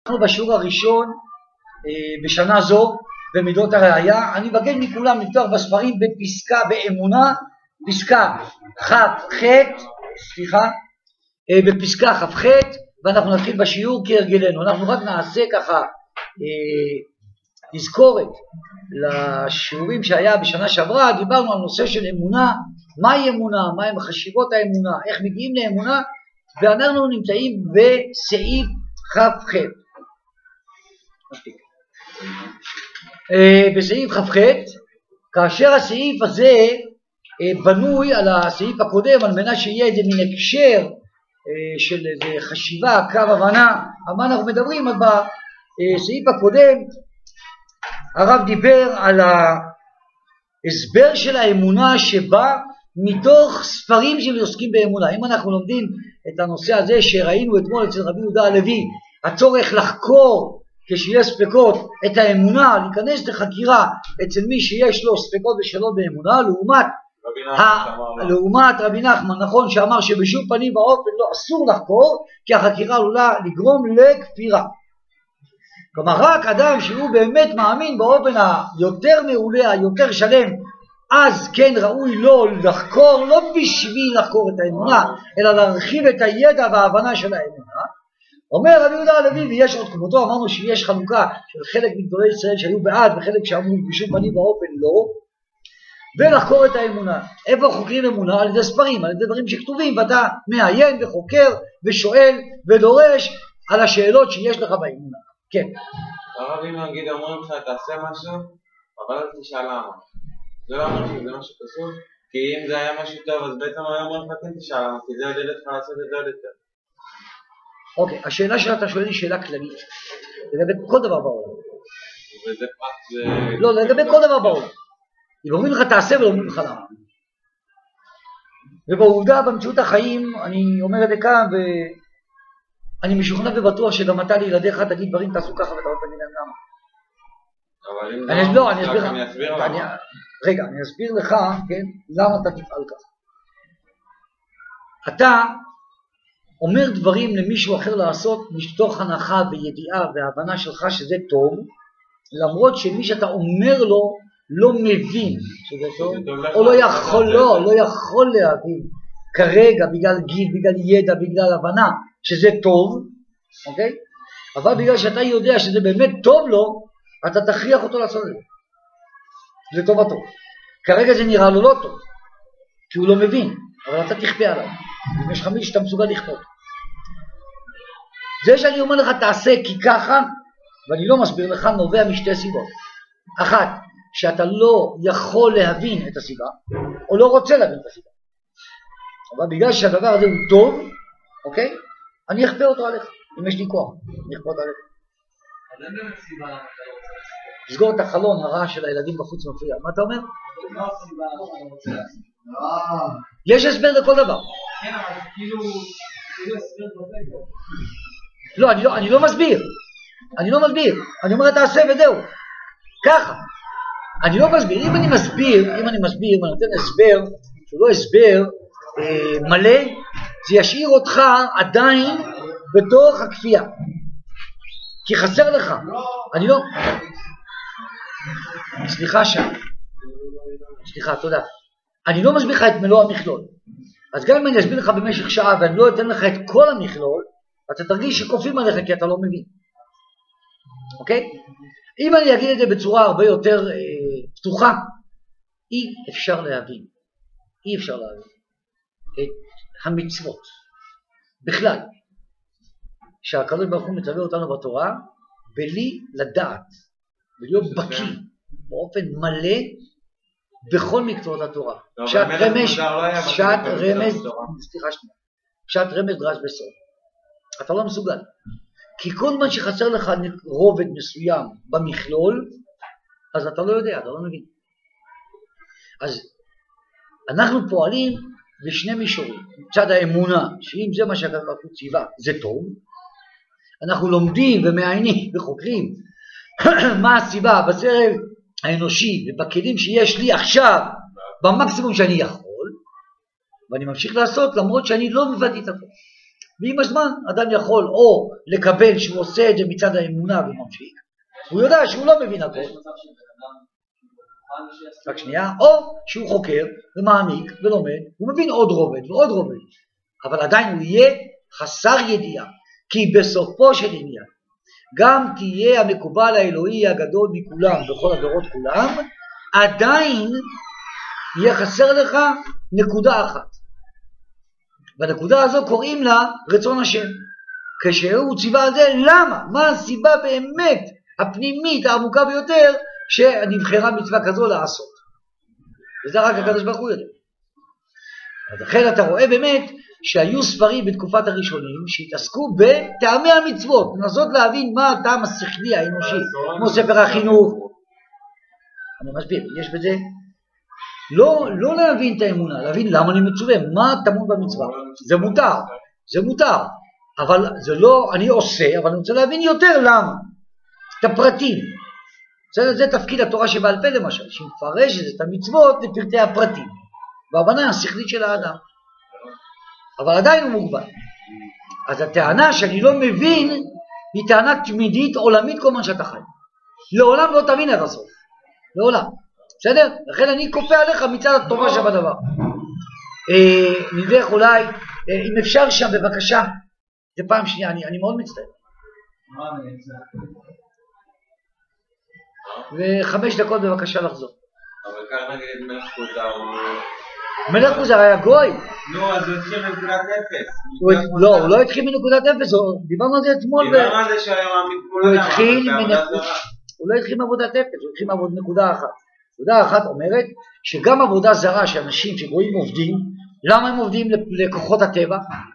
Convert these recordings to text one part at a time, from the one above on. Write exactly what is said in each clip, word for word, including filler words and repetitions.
אנחנו בשיעור הראשון אה, בשנה זו במידות הראייה. אני מבקש מכולם לפתוח בספרים בפסקה באמונה, פסקה כ"ח, סליחה, אה, בפסקה כ"ח, ואנחנו נתחיל בשיעור כהרגלנו. אנחנו רק נעשה ככה אה, תזכורת לשיעורים שהיה בשנה שעברה. דיברנו על נושא של אמונה, מהי אמונה, מהם חשיבות האמונה, איך מגיעים לאמונה, ואנחנו נמצאים בסעיף כ"ח. בסעיף כ"ח, כאשר הסעיף הזה בנוי על הסעיף הקודם על מנת שיהיה איזה מין הקשר של איזה חשיבה, קו הבנה על מה אנחנו מדברים. אז בסעיף הקודם הרב דיבר על ההסבר של האמונה שבא מתוך ספרים שעוסקים באמונה. אם אנחנו לומדים את הנושא הזה שראינו אתמול אצל רבי יהודה הלוי, הצורך לחקור כשיש ספקות את האמונה, להיכנס לחקירה אצל מי שיש לו ספקות ושאלות באמונה, לעומת רבי, ה... לעומת רבי נחמן, נכון, שאמר שבשום פנים ואופן לא אסור לחקור, כי החקירה עלולה לגרום לכפירה. כלומר, רק אדם שהוא באמת מאמין באופן היותר מעולה, היותר שלם, אז כן ראוי לו לחקור, לא בשביל לחקור את האמונה, אלא להרחיב את הידע וההבנה של האמונה. אומר רבי יהודה הלוי, ויש עוד כמותו, אמרנו שיש חלוקה של חלק מגדולי ישראל שהיו בעד וחלק שאמרו בשום פנים ואופן לא, ולחקור את האמונה. איפה חוקרים אמונה? על ידי ספרים, על ידי דברים שכתובים, ואתה מעיין וחוקר ושואל ודורש על השאלות שיש לך באמונה. כן. הרב, אם נגיד אומרים לך תעשה משהו, אבל אל תשאל למה. זה לא אומר שזה משהו קשור, כי אם זה היה משהו טוב אז בעצם היה אומרים לך כן תשאל למה, כי זה ידד לך לעשות את זה עוד יותר. אוקיי, השאלה שאתה שואל היא שאלה כללית, לגבי כל דבר בעולם. וזה פרט, זה... לא, לגבי כל דבר בעולם. אם אומרים לך תעשה ולא אומרים לך למה. ובעובדה, במציאות החיים, אני אומר את זה כאן, ואני משוכנע ובטוח שגם אתה לילדיך תגיד דברים, תעשו ככה ואתה עוד תגיד להם למה. אבל אם אני לא, אני אסביר, אני אסביר למה. אני, רגע, אני אסביר לך, כן, למה אתה תפעל ככה. אתה אומר דברים למישהו אחר לעשות מתוך הנחה וידיעה והבנה שלך שזה טוב, למרות שמי שאתה אומר לו לא מבין שזה טוב, או לא יכול, לא, לא יכול להבין כרגע בגלל גיל, בגלל ידע, בגלל הבנה שזה טוב, אוקיי? אבל בגלל שאתה יודע שזה באמת טוב לו, אתה תכריח אותו לעשות את זה. זה טובתו. כרגע זה נראה לו לא טוב, כי הוא לא מבין, אבל אתה תכפה עליו. אם יש לך מישהו שאתה מסוגל לכפות. זה שאני אומר לך תעשה כי ככה, ואני לא מסביר לך, נובע משתי סיבות. אחת, שאתה לא יכול להבין את הסיבה, או לא רוצה להבין את הסיבה. אבל בגלל שהדבר הזה הוא טוב, אוקיי? אני אכפה אותו עליך, אם יש לי כוח, אני אכפה אותו עליך. אז אין באמת סיבה למה אתה לא רוצה. תסגור את החלון, הרעש של הילדים בחוץ מפריע. מה אתה אומר? לא סיבה למה אתה לא רוצה. יש הסבר לכל דבר. כן, אבל כאילו, כאילו הסבר בבקר. לא, אני לא, אני לא מסביר. אני לא מסביר. אני אומר תעשה וזהו. ככה. אני לא מסביר. אם אני מסביר, אם אני מסביר, אם אני נותן הסבר, שהוא לא הסבר אה, מלא, זה ישאיר אותך עדיין בתוך הכפייה. כי חסר לך. אני לא... סליחה שם. סליחה, תודה. אני לא מסביר לך את מלוא המכלול. אז גם אם אני אסביר לך במשך שעה ואני לא אתן לך את כל המכלול, אתה תרגיש שכופים עליך כי אתה לא מבין. אוקיי? אם אני אגיד את זה בצורה הרבה יותר אה, פתוחה, אי אפשר להבין. אי אפשר להבין את המצוות. בכלל. שהקדוש ברוך הוא מצווה אותנו בתורה, בלי לדעת, ולהיות בקיא באופן מלא בכל מקצועות התורה. שעת רמז, שעת רמז, סליחה שנייה, שעת רמז דרש בסוד. אתה לא מסוגל. כי כל מה שחסר לך רובד מסוים במכלול, אז אתה לא יודע, אתה לא מבין. אז אנחנו פועלים בשני מישורים. מצד האמונה, שאם זה מה שהקדוש ברוך הוא ציווה, זה טוב. אנחנו לומדים ומעיינים וחוקרים מה הסיבה בסרב האנושי ובכלים שיש לי עכשיו במקסימום שאני יכול, ואני ממשיך לעשות למרות שאני לא מבנתי את הכל. ועם הזמן אדם יכול או לקבל שהוא עושה את זה מצד האמונה וממשיך, הוא יודע שהוא לא מבין הכל, רק שנייה, או שהוא חוקר ומעמיק ולומד, הוא מבין עוד רובד ועוד רובד, אבל עדיין הוא יהיה חסר ידיעה, כי בסופו של עניין, גם תהיה המקובל האלוהי הגדול מכולם, בכל הדורות כולם, עדיין יהיה חסר לך נקודה אחת. והנקודה הזו קוראים לה רצון השם. כשהוא ציווה על זה, למה? מה הסיבה באמת הפנימית העמוקה ביותר שנבחרה מצווה כזו לעשות? וזה רק הקדוש ברוך הוא יודע. אז לכן אתה רואה באמת שהיו ספרים בתקופת הראשונים שהתעסקו בטעמי המצוות, לנסות להבין מה הטעם השכלי האנושי, כמו ספר החינוך. אני מסביר, יש בזה לא, לא להבין את האמונה, להבין למה אני מצווה, מה טמון במצווה. זה מותר, זה מותר, אבל זה לא, אני עושה, אבל אני רוצה להבין יותר למה, את הפרטים. זה, זה תפקיד התורה שבעל פה למשל, שמפרש את המצוות לפרטי הפרטים, והבנה השכלית של האדם. אבל עדיין הוא מוגבל. אז הטענה שאני לא מבין היא טענה תמידית עולמית כל מה שאתה חי. לעולם לא תבין עד הסוף. לעולם. בסדר? לכן אני כופה עליך מצד הטובה שבדבר. אה, נלך אולי, אה, אם אפשר שם בבקשה, זה פעם שנייה, אני, אני מאוד מצטער. וחמש דקות בבקשה לחזור. אבל כאן נגיד מלך כוזר הוא... מלך כוזר היה גוי. נו, אז הוא התחיל מנקודת אפס. לא, הוא לא התחיל מנקודת אפס, דיברנו על זה אתמול. דיברנו על זה שהיה מאמין כמו הוא למה, התחיל אבל זה עבודה זרה. הוא לא התחיל מעבודת אפס, הוא התחיל מעבוד נקודה אחת. נקודה אחת אומרת שגם עבודה זרה שאנשים שגויים עובדים, למה הם עובדים לכוחות הטבע?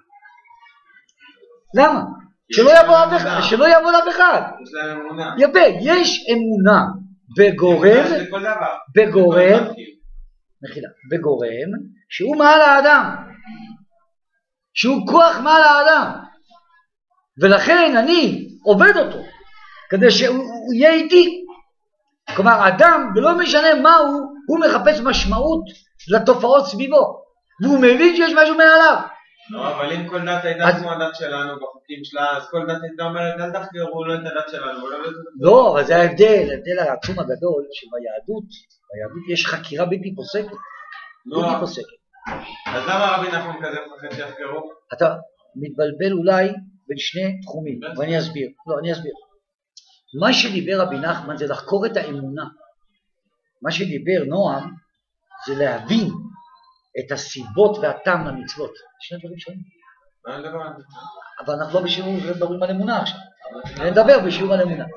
למה? שלא יבוא אף אחד, שלא יבוא אף אחד. יש להם אמונה. יפה, יש אמונה בגורם, בגורם, מחילה, בגורם, שהוא מעל האדם, שהוא כוח מעל האדם, ולכן אני עובד אותו, כדי שהוא יהיה איתי. כלומר, אדם, ולא משנה מהו, הוא מחפש משמעות לתופעות סביבו, והוא מבין שיש משהו מעליו. לא, אבל אם כל דת הייתה כמו הדת שלנו בחוקים שלה, אז כל דת הייתה אומרת, אל תחקרו לא את הדת שלנו. לא, אבל זה ההבדל, ההבדל העצום הגדול, שביהדות, ביהדות יש חקירה בלתי פוסקת. בלתי פוסקת. אז למה רבי נחמן כזה מפחד שיחקרו? אתה מתבלבל אולי בין שני תחומים, ואני אסביר. לא, אני אסביר. מה שדיבר רבי נחמן זה לחקור את האמונה. מה שדיבר נועם זה להבין את הסיבות והטעם למצוות. שני דברים שונים. אבל אנחנו לא בשיעור, מדברים על אמונה עכשיו. נדבר בשיעור על אמונה.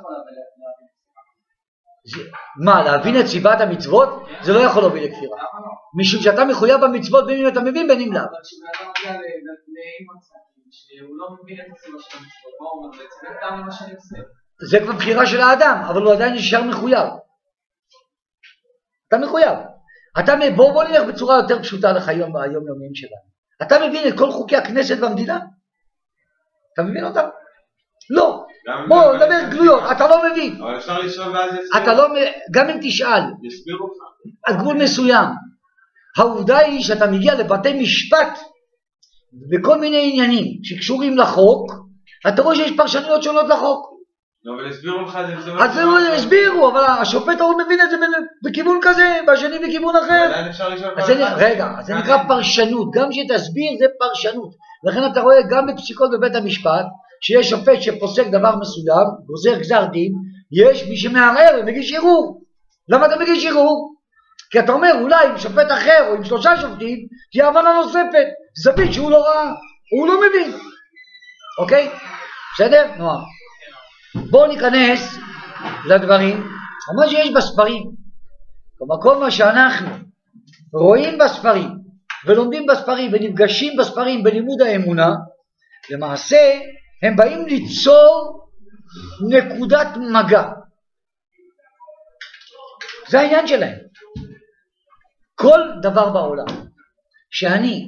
מה, להבין את סיבת המצוות? זה לא יכול להוביל לכפירה. משום שאתה מחויב במצוות בין אם אתה מבין בין אם לאו. אבל כשאתה מגיע למצבים שהוא לא מבין את הסיבה של המצוות, מה הוא אומר? זה טעם למה שאני עושה. זה כבר בחירה של האדם, אבל הוא עדיין נשאר מחויב. אתה מחויב. אתה, בוא, בוא נלך בצורה יותר פשוטה לך היום, היום יומיים שלנו. אתה מבין את כל חוקי הכנסת במדינה? אתה מבין אותם? לא. בוא, נדבר גלויות, אתה לא מבין. אבל אפשר לשאול ואז יסביר. אתה לא, גם אם תשאל. יסביר אותך. על גבול מסוים. העובדה היא שאתה מגיע לבתי משפט, בכל מיני עניינים שקשורים לחוק, אתה רואה שיש פרשנויות שונות לחוק. לא, אבל הסבירו לך את זה. אז זה הסבירו, אבל השופט הוא מבין את זה בכיוון כזה, והשני בכיוון אחר. עדיין אפשר לשאול. רגע, זה נקרא פרשנות, גם שתסביר זה פרשנות. לכן אתה רואה גם בפסיקות בבית המשפט, שיש שופט שפוסק דבר מסוים, גוזר גזר דין, יש מי שמערער ומגיש ערעור. למה אתה מגיש ערעור? כי אתה אומר, אולי עם שופט אחר או עם שלושה שופטים, תהיה הבנה נוספת, זווית שהוא לא ראה, הוא לא מבין. אוקיי? בסדר? נועם. בואו ניכנס לדברים, מה שיש בספרים, כלומר כל מה שאנחנו רואים בספרים ולומדים בספרים ונפגשים בספרים בלימוד האמונה, למעשה הם באים ליצור נקודת מגע. זה העניין שלהם. כל דבר בעולם שאני,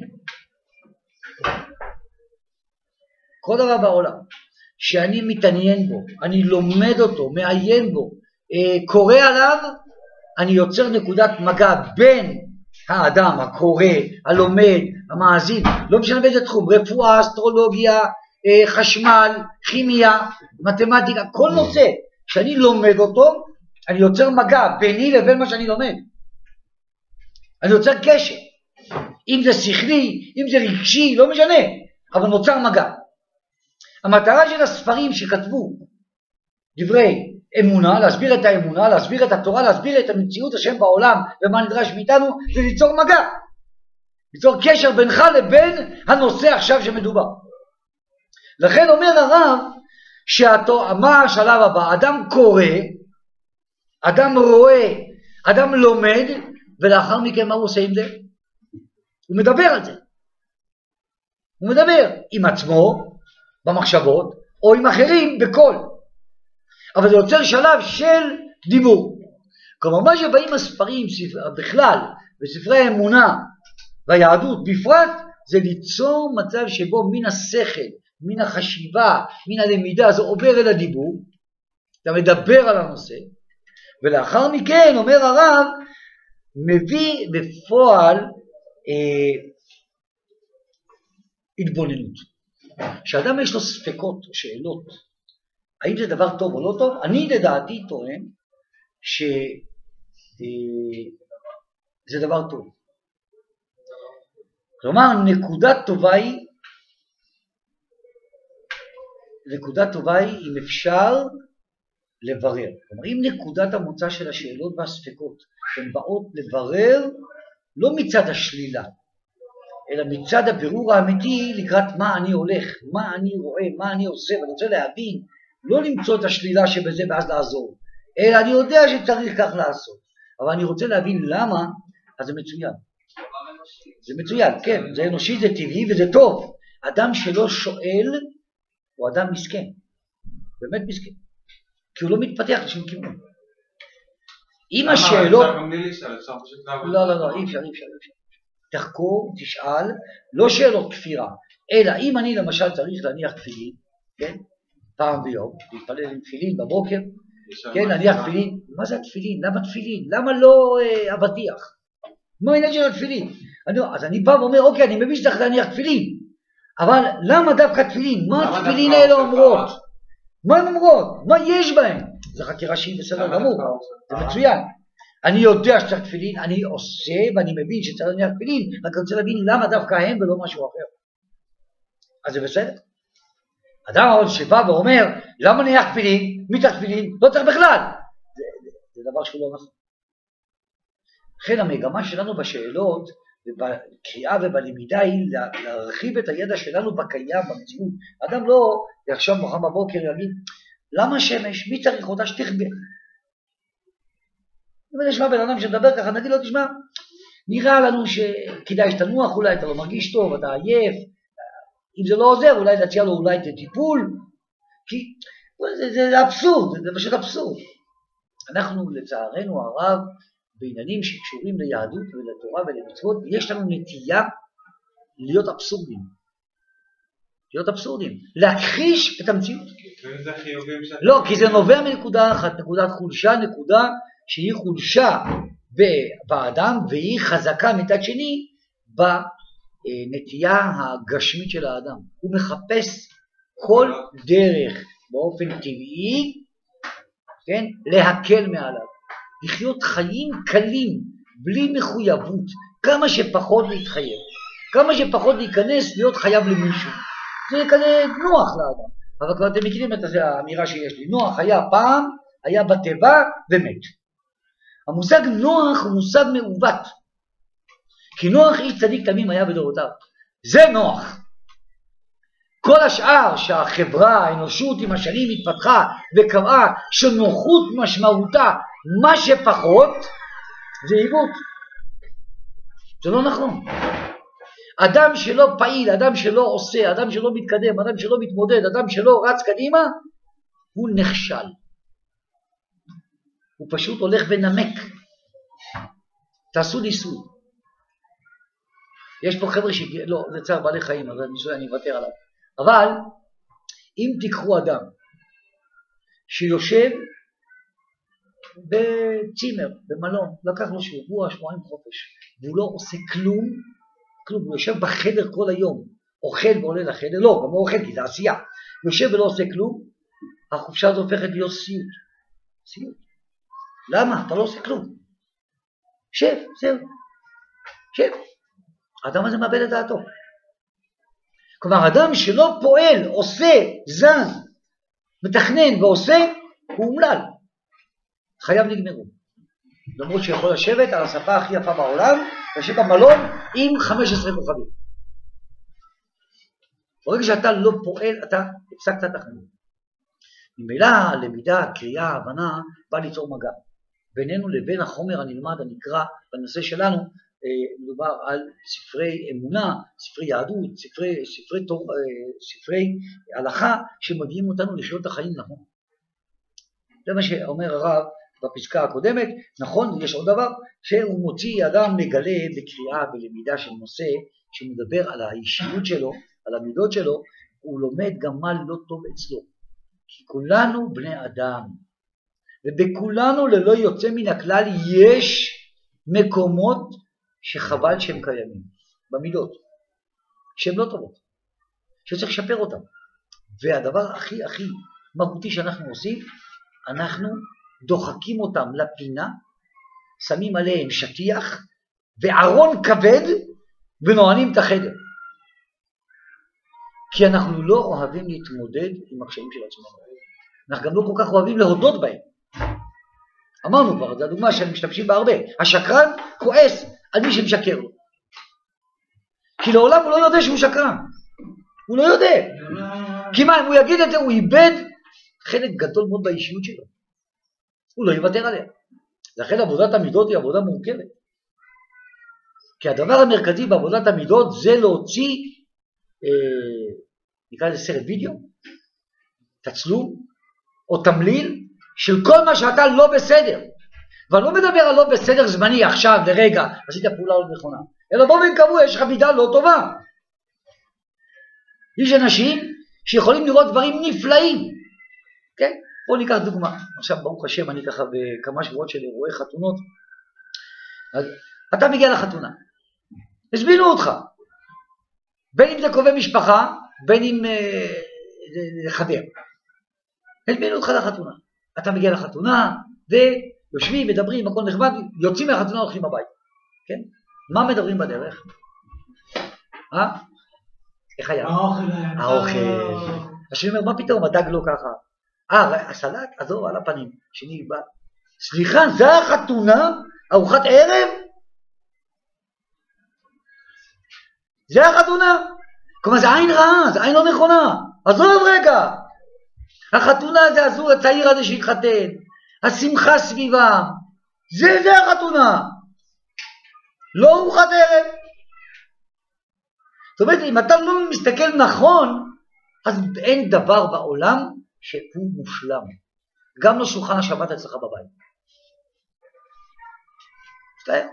כל דבר בעולם שאני מתעניין בו, אני לומד אותו, מעיין בו, אה, קורא עליו, אני יוצר נקודת מגע בין האדם, הקורא, הלומד, המאזין, לא משנה באיזה תחום, רפואה, אסטרולוגיה, חשמל, כימיה, מתמטיקה, כל נושא, כשאני לומד אותו, אני יוצר מגע ביני לבין מה שאני לומד. אני יוצר קשר. אם זה שכלי, אם זה רגשי, לא משנה, אבל נוצר מגע. המטרה של הספרים שכתבו דברי אמונה, להסביר את האמונה, להסביר את התורה, להסביר את המציאות השם בעולם ומה נדרש מאיתנו, זה ליצור מגע. ליצור קשר בינך לבין הנושא עכשיו שמדובר. לכן אומר הרב, מה השלב הבא? אדם קורא, אדם רואה, אדם לומד, ולאחר מכן מה הוא עושה עם זה? הוא מדבר על זה. הוא מדבר עם עצמו, במחשבות, או עם אחרים בקול. אבל זה יוצר שלב של דיבור. כלומר, מה שבאים הספרים בכלל, בספרי האמונה והיהדות בפרט, זה ליצור מצב שבו מן השכל, מן החשיבה, מן הלמידה, זה עובר אל הדיבור, אתה מדבר על הנושא, ולאחר מכן, אומר הרב, מביא בפועל אה, התבוננות. כשאדם יש לו ספקות או שאלות, האם זה דבר טוב או לא טוב, אני לדעתי טוען שזה אה, דבר טוב. כלומר, נקודה טובה היא, נקודה טובה היא אם אפשר לברר. כלומר, אם נקודת המוצא של השאלות והספקות הן באות לברר לא מצד השלילה, אלא מצד הבירור האמיתי לקראת מה אני הולך, מה אני רואה, מה אני עושה, ואני רוצה להבין, לא למצוא את השלילה שבזה ואז לעזור, אלא אני יודע שצריך כך לעשות, אבל אני רוצה להבין למה, אז זה מצוין. זה מצוין, כן, זה אנושי, זה טבעי וזה טוב. אדם שלא שואל הוא אדם מסכן, באמת מסכן, כי הוא לא מתפתח לשום כיוון. אם השאלות... לא, לא, לא, אי אפשר, אי אפשר, אי אפשר. תחקור, תשאל, לא שאלות כפירה, אלא אם אני למשל צריך להניח תפילין, כן, פעם ביום, להתפלל עם תפילין בבוקר, כן, להניח תפילין, מה זה התפילין? למה תפילין? למה לא אה, אבטיח? מה העניין של התפילין? אני, אז אני בא ואומר, אוקיי, אני מבין שצריך להניח תפילין, אבל למה דווקא תפילין? מה התפילין האלה אומרות? מה הן אומרות? מה יש בהן? זו חקירה שהיא בסדר גמור, זה מצוין. אני יודע שצריך תפילין, אני עושה ואני מבין שצריך להניח תפילין, רק אני רוצה להבין למה דווקא הם ולא משהו אחר. אז זה בסדר. אדם עוד שבא ואומר, למה נניח תפילין? מי צריך תפילין? לא צריך בכלל. זה, זה, זה דבר שהוא לא נכון. לכן המגמה שלנו בשאלות, בקריאה ובלמידה היא להרחיב את הידע שלנו בקיים, במציאות. אדם לא יחשוב מחר בבוקר יגיד, למה שמש? מי צריך אותה שתכבה? אם נשמע בן אדם שמדבר ככה, נגיד לו, תשמע, נראה לנו שכדאי שתנוח, אולי אתה לא מרגיש טוב, אתה עייף, אם זה לא עוזר, אולי להציע לו אולי את הטיפול, כי זה, זה, זה אבסורד, זה פשוט אבסורד. אנחנו לצערנו הרב, בעניינים שקשורים ליהדות ולתורה ולמצוות, יש לנו נטייה להיות אבסורדים. להיות אבסורדים. להכחיש את המציאות. לא, כי זה נובע מנקודה אחת, נקודת חולשה, נקודה שהיא חולשה באדם, והיא חזקה מצד שני בנטייה הגשמית של האדם. הוא מחפש כל דרך באופן טבעי, כן, להקל מעליו. לחיות חיים קלים, בלי מחויבות, כמה שפחות להתחייב, כמה שפחות להיכנס להיות חייב למישהו. זה כזה נוח לאדם. אבל כבר אתם מכירים את האמירה שיש לי, נוח היה פעם, היה בטבע ומת. המושג נוח הוא מושג מעוות, כי נוח איש צדיק תמים היה בדורותיו. זה נוח. כל השאר שהחברה, האנושות עם השנים התפתחה וקבעה שנוחות משמעותה מה שפחות, זה עיוות. זה לא נכון. אדם שלא פעיל, אדם שלא עושה, אדם שלא מתקדם, אדם שלא מתמודד, אדם שלא רץ קדימה, הוא נכשל. הוא פשוט הולך ונמק. תעשו ניסוי. יש פה חבר'ה שגיא... לא, זה צער בעלי חיים, אז הניסוי אני אוותר עליו. אבל אם תיקחו אדם שיושב בצימר, במלון, לקח לו שבוע, שבועיים חופש, והוא לא עושה כלום, כלום, הוא יושב בחדר כל היום, אוכל ועולה לחדר, לא, גם הוא אוכל כי זה עשייה, הוא יושב ולא עושה כלום, החופשה הזו הופכת להיות סיוט, סיוט. למה? אתה לא עושה כלום. שב, זהו, שב. האדם הזה מאבד את דעתו. כלומר, אדם שלא פועל, עושה, זז, מתכנן ועושה, הוא אומלל. חייו נגמרו. למרות שיכול לשבת על השפה הכי יפה בעולם, לשבת במלון עם חמש עשרה כוכבים. ברגע שאתה לא פועל, אתה הפסקת תכנון. ממילא, למידה, קריאה, הבנה, בא ליצור מגע. בינינו לבין החומר הנלמד הנקרא בנושא שלנו, מדובר על ספרי אמונה, ספרי יהדות, ספרי, ספרי, תור, ספרי הלכה שמביאים אותנו לחיות את החיים נכון. זה מה שאומר הרב בפסקה הקודמת. נכון, יש עוד דבר שהוא מוציא אדם מגלה בקריאה ולמידה של נושא שמדבר על האישיות שלו, על המידות שלו, הוא לומד גם מה לא טוב אצלו. כי כולנו בני אדם, ובכולנו ללא יוצא מן הכלל יש מקומות שחבל שהם קיימים, במידות, שהן לא טובות, שצריך לשפר אותם. והדבר הכי הכי מהותי שאנחנו עושים, אנחנו דוחקים אותם לפינה, שמים עליהם שטיח וערון כבד ונוענים את החדר. כי אנחנו לא אוהבים להתמודד עם הקשיים של עצמנו. אנחנו גם לא כל כך אוהבים להודות בהם. אמרנו כבר, זו הדוגמה שהם משתמשים בה הרבה. השקרן כועס על מי שמשקר לו. כי לעולם הוא לא יודע שהוא שקרן. הוא לא יודע. כי מה, אם הוא יגיד את זה, הוא איבד חלק גדול מאוד באישיות שלו. הוא לא יוותר עליה. לכן עבודת המידות היא עבודה מורכבת. כי הדבר המרכזי בעבודת המידות זה להוציא, אה, נקרא לזה סרט וידאו, תצלום, או תמליל, של כל מה שאתה לא בסדר. ואני לא מדבר על לא בסדר זמני עכשיו, לרגע, עשית פעולה לא נכונה. אלא בוא ונקבוע, יש לך מידה לא טובה. יש אנשים שיכולים לראות דברים נפלאים. כן? בואו ניקח דוגמה. עכשיו ברוך השם, אני ככה בכמה שבועות של אירועי חתונות. אז אתה מגיע לחתונה. הזמינו אותך. בין אם זה קרובי משפחה, בין אם אה, זה חבר. הזמינו אותך לחתונה. אתה מגיע לחתונה, ויושבים, מדברים, הכל נחמד, יוצאים מהחתונה, הולכים הביתה. כן? מה מדברים בדרך? אה? איך היה? האוכל. האוכל. השני אומר, מה פתאום, הדג לא ככה? אה, הסלט, עזוב, על הפנים. שני בא, סליחה, זה החתונה? ארוחת ערב? זה החתונה? כלומר, זה עין רעה, זה עין לא נכונה. עזוב רגע. החתונה זה הזוג הצעיר הזה שהתחתן, השמחה סביבם, זה זה החתונה, לא ארוחת ערב. זאת אומרת, אם אתה לא מסתכל נכון, אז אין דבר בעולם שהוא מושלם. גם לא שולחן השבת אצלך בבית. מסתכל?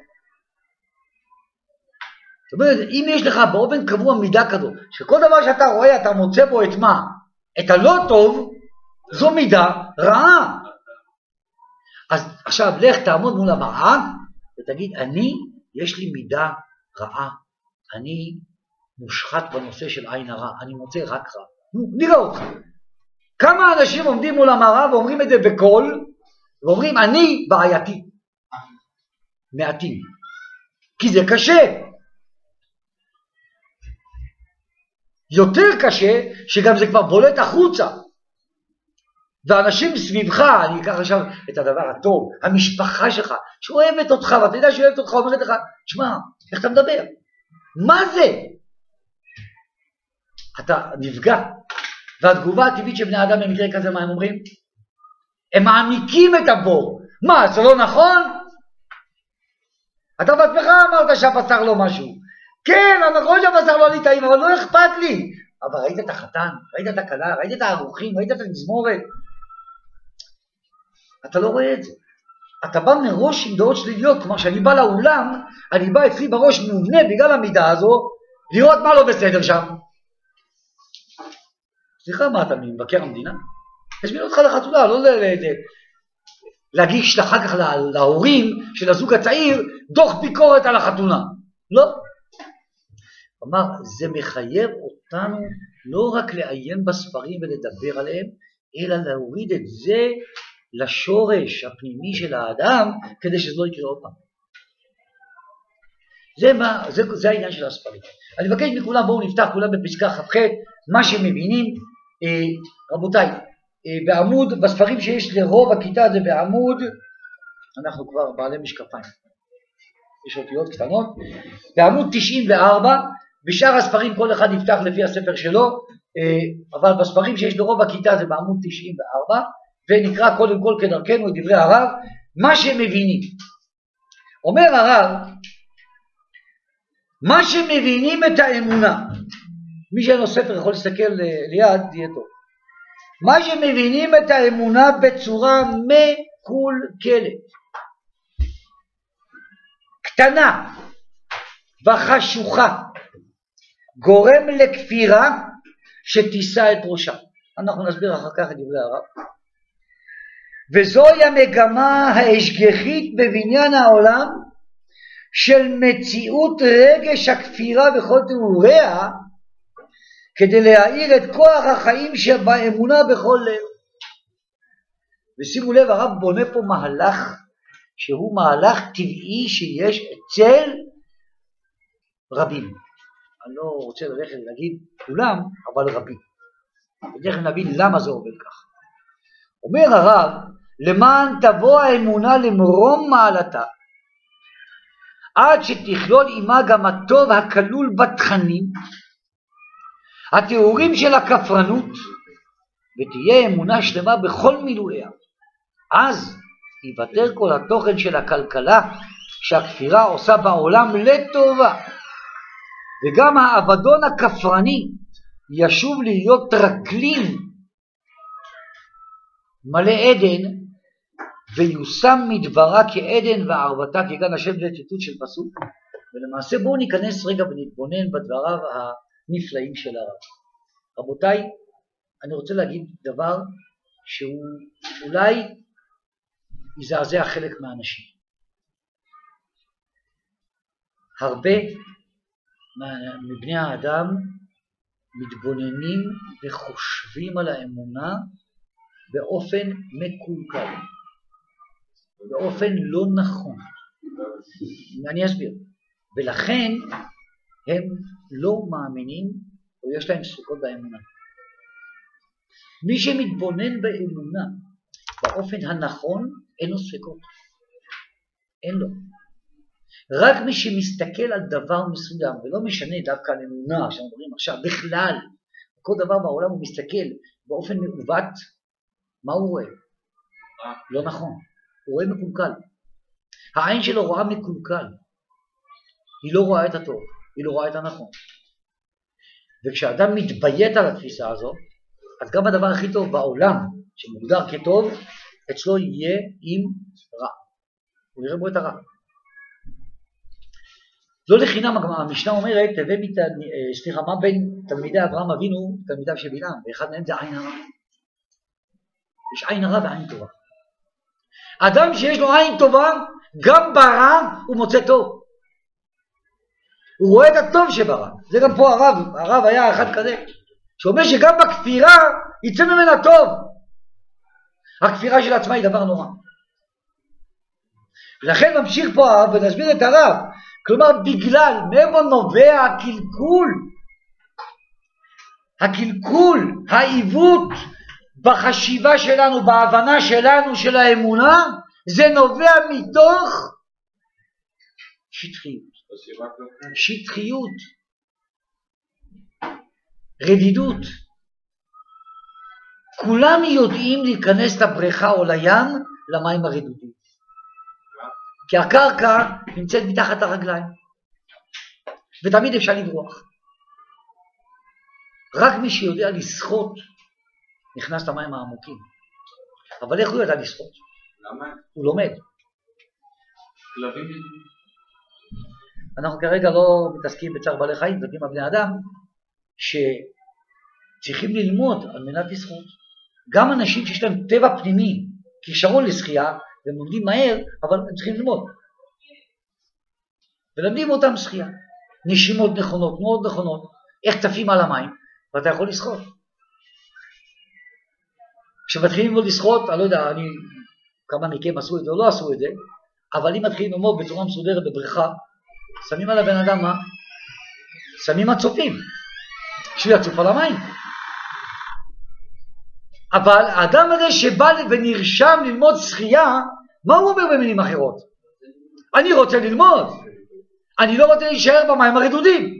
זאת אומרת, אם יש לך באופן קבוע מידה כזו, שכל דבר שאתה רואה אתה מוצא בו את מה? את הלא טוב, זו מידה רעה. אז עכשיו לך תעמוד מול המראה ותגיד, אני, יש לי מידה רעה. אני מושחת בנושא של עין הרע. אני מוצא רק רע. נו, נראה אותך. כמה אנשים עומדים מול המראה ואומרים את זה בקול, ואומרים, אני בעייתי. מעטים. כי זה קשה. יותר קשה שגם זה כבר בולט החוצה. ואנשים סביבך, אני אקח עכשיו את הדבר הטוב, המשפחה שלך, שאוהבת אותך, ואתה יודע שאוהבת אותך, אומרת לך, תשמע, איך אתה מדבר? מה זה? אתה נפגע. והתגובה הטבעית של בני אדם במקרה כזה, מה הם אומרים? הם מעמיקים את הבור. מה, זה לא נכון? אתה בעצמך אמרת שהבשר לא משהו. כן, נכון שהבשר לא לי טעים, אבל לא אכפת לי. אבל ראית את החתן, ראית את הכלה, ראית את הארוחים, ראית את המזמורת. אתה לא רואה את זה. אתה בא מראש עם דעות שליליות, כלומר שאני בא לאולם, אני בא אצלי בראש מובנה בגלל המידה הזו, לראות מה לא בסדר שם. סליחה, מה אתה מבקר המדינה? הזמין אותך לחתונה, לא לזה. להגיש אחר כך להורים של הזוג הצעיר דוח ביקורת על החתונה. לא. כלומר, זה מחייב אותנו לא רק לעיין בספרים ולדבר עליהם, אלא להוריד את זה לשורש הפנימי של האדם, כדי שזה לא יקרה עוד פעם. זה, מה, זה, זה העניין של הספרים. אני מבקש מכולם, בואו נפתח כולם בפסקה כ"ח, מה שמבינים, אה, רבותיי, אה, בעמוד, בספרים שיש לרוב הכיתה זה בעמוד, אנחנו כבר בעלי משקפיים, יש אותיות קטנות, בעמוד תשעים וארבע, בשאר הספרים כל אחד יפתח לפי הספר שלו, אה, אבל בספרים שיש לרוב הכיתה זה בעמוד תשעים וארבע, ונקרא קודם כל כדרכנו את דברי הרב, מה שמבינים. אומר הרב, מה שמבינים את האמונה, מי שאין לו ספר יכול להסתכל ליד, יהיה טוב. מה שמבינים את האמונה בצורה מקולקלת, קטנה וחשוכה, גורם לכפירה שתישא את ראשה. אנחנו נסביר אחר כך את דברי הרב. וזוהי המגמה ההשגחית בבניין העולם של מציאות רגש הכפירה וכל תיאוריה, כדי להאיר את כוח החיים שבאמונה בכל לב. ושימו לב, הרב בונה פה מהלך שהוא מהלך טבעי שיש אצל רבים. אני לא רוצה ללכת להגיד כולם, אבל רבים. ודרך נבין למה זה עובד כך. אומר הרב, למען תבוא האמונה למרום מעלתה, עד שתכלול עמה גם הטוב הכלול בתכנים, התיאורים של הכפרנות, ותהיה אמונה שלמה בכל מילואיה. אז ייוותר כל התוכן של הכלכלה שהכפירה עושה בעולם לטובה, וגם האבדון הכפרני ישוב להיות טרקלין מלא עדן, ויושם מדברה כעדן וערבתה כגן השם. זה ציטוט של פסוק, ולמעשה בואו ניכנס רגע ונתבונן בדבריו הנפלאים של הרב. רבותיי, אני רוצה להגיד דבר שהוא אולי יזעזע חלק מהאנשים. הרבה מבני האדם מתבוננים וחושבים על האמונה באופן מקולקל, באופן לא נכון. אני אסביר. ולכן הם לא מאמינים או יש להם ספקות באמונה. מי שמתבונן באמונה באופן הנכון אין לו ספקות, אין לו. רק מי שמסתכל על דבר מסוים, ולא משנה דווקא על אמונה שאנחנו מדברים עכשיו, בכלל כל דבר בעולם הוא מסתכל באופן מעוות, מה הוא רואה? לא נכון, הוא רואה מקולקל. העין שלו רואה מקולקל, היא לא רואה את הטוב, היא לא רואה את הנכון. וכשאדם מתביית על התפיסה הזו, אז גם הדבר הכי טוב בעולם שמוגדר כטוב, אצלו יהיה עם רע, הוא יראה בו את הרע. לא לחינם המשנה אומרת, סליחה, מה בין תלמידי אברהם אבינו תלמידיו של בלעם, ואחד מהם זה עין הרע. יש עין הרע ועין טובה. אדם שיש לו עין טובה, גם ברע הוא מוצא טוב. הוא רואה את הטוב שברע. זה גם פה הרב, הרב היה אחד כזה, שאומר שגם בכפירה יצא ממנה טוב. הכפירה של עצמה היא דבר נורא. לכן ממשיך פה הרב ונסביר את הרב. כלומר, בגלל, מאיפה נובע הקלקול? הקלקול, העיוות בחשיבה שלנו, בהבנה שלנו של האמונה, זה נובע מתוך שטחיות. שטחיות, רדידות. כולם יודעים להיכנס לבריכה או לים למים הרדודים. כי הקרקע נמצאת מתחת הרגליים, ותמיד אפשר לברוח. רק מי שיודע לשחות נכנס למים העמוקים. אבל איך הוא ידע לשחות? למה? הוא לומד. כלבים. אנחנו כרגע לא מתעסקים בצער בעלי חיים, מתעסקים בבני אדם שצריכים ללמוד על מנת לשחות. גם אנשים שיש להם טבע פנימי, כישרון לשחייה, והם לומדים מהר, אבל הם צריכים ללמוד. ולמדים אותם שחייה. נשימות נכונות, מאוד נכונות, איך צפים על המים, ואתה יכול לשחות. כשמתחילים ללמוד לשחות, אני לא יודע, אני, כמה מכם עשו את זה או לא עשו את זה, אבל אם מתחילים ללמוד בצורה מסודרת בבריכה, שמים על הבן אדם מה? שמים הצופים, שהוא יצוף על המים. אבל האדם הזה שבא ונרשם ללמוד שחייה, מה הוא אומר במילים אחרות? אני רוצה ללמוד, אני לא רוצה להישאר במים הרדודים.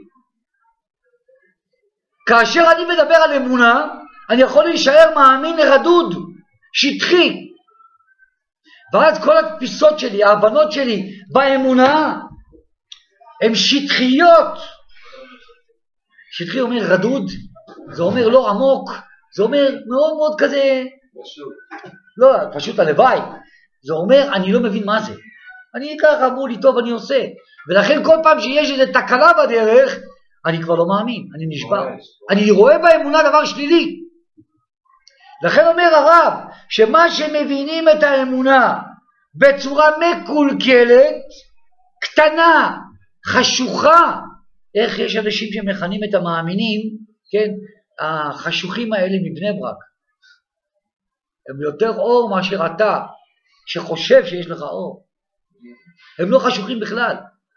כאשר אני מדבר על אמונה, אני יכול להישאר מאמין רדוד, שטחי. ואז כל התפיסות שלי, ההבנות שלי באמונה, הן שטחיות. שטחי אומר רדוד, זה אומר לא עמוק, זה אומר מאוד מאוד כזה, פשוט. לא, פשוט הלוואי. זה אומר אני לא מבין מה זה. אני ככה אמרו לי טוב אני עושה. ולכן כל פעם שיש איזו תקלה בדרך, אני כבר לא מאמין, אני נשבר. אני רואה באמונה דבר שלילי. לכן אומר הרב, שמה שמבינים את האמונה בצורה מקולקלת, קטנה, חשוכה, איך יש אנשים שמכנים את המאמינים, כן, החשוכים האלה מבני ברק. הם יותר אור מאשר אתה, שחושב שיש לך אור. הם לא חשוכים בכלל.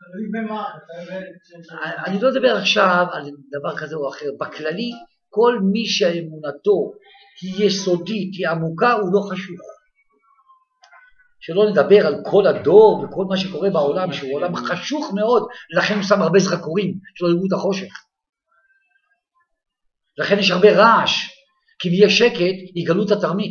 אני לא מדבר עכשיו על דבר כזה או אחר. בכללי, כל מי שהאמונתו היא יסודית, היא עמוקה, הוא לא חשוך. שלא נדבר על כל הדור וכל מה שקורה בעולם, שהוא עולם חשוך מאוד, לכן הוא שם הרבה זרקורים, שלא יראו את החושך. לכן יש הרבה רעש, כי אם יהיה שקט, יגלו את התרמית.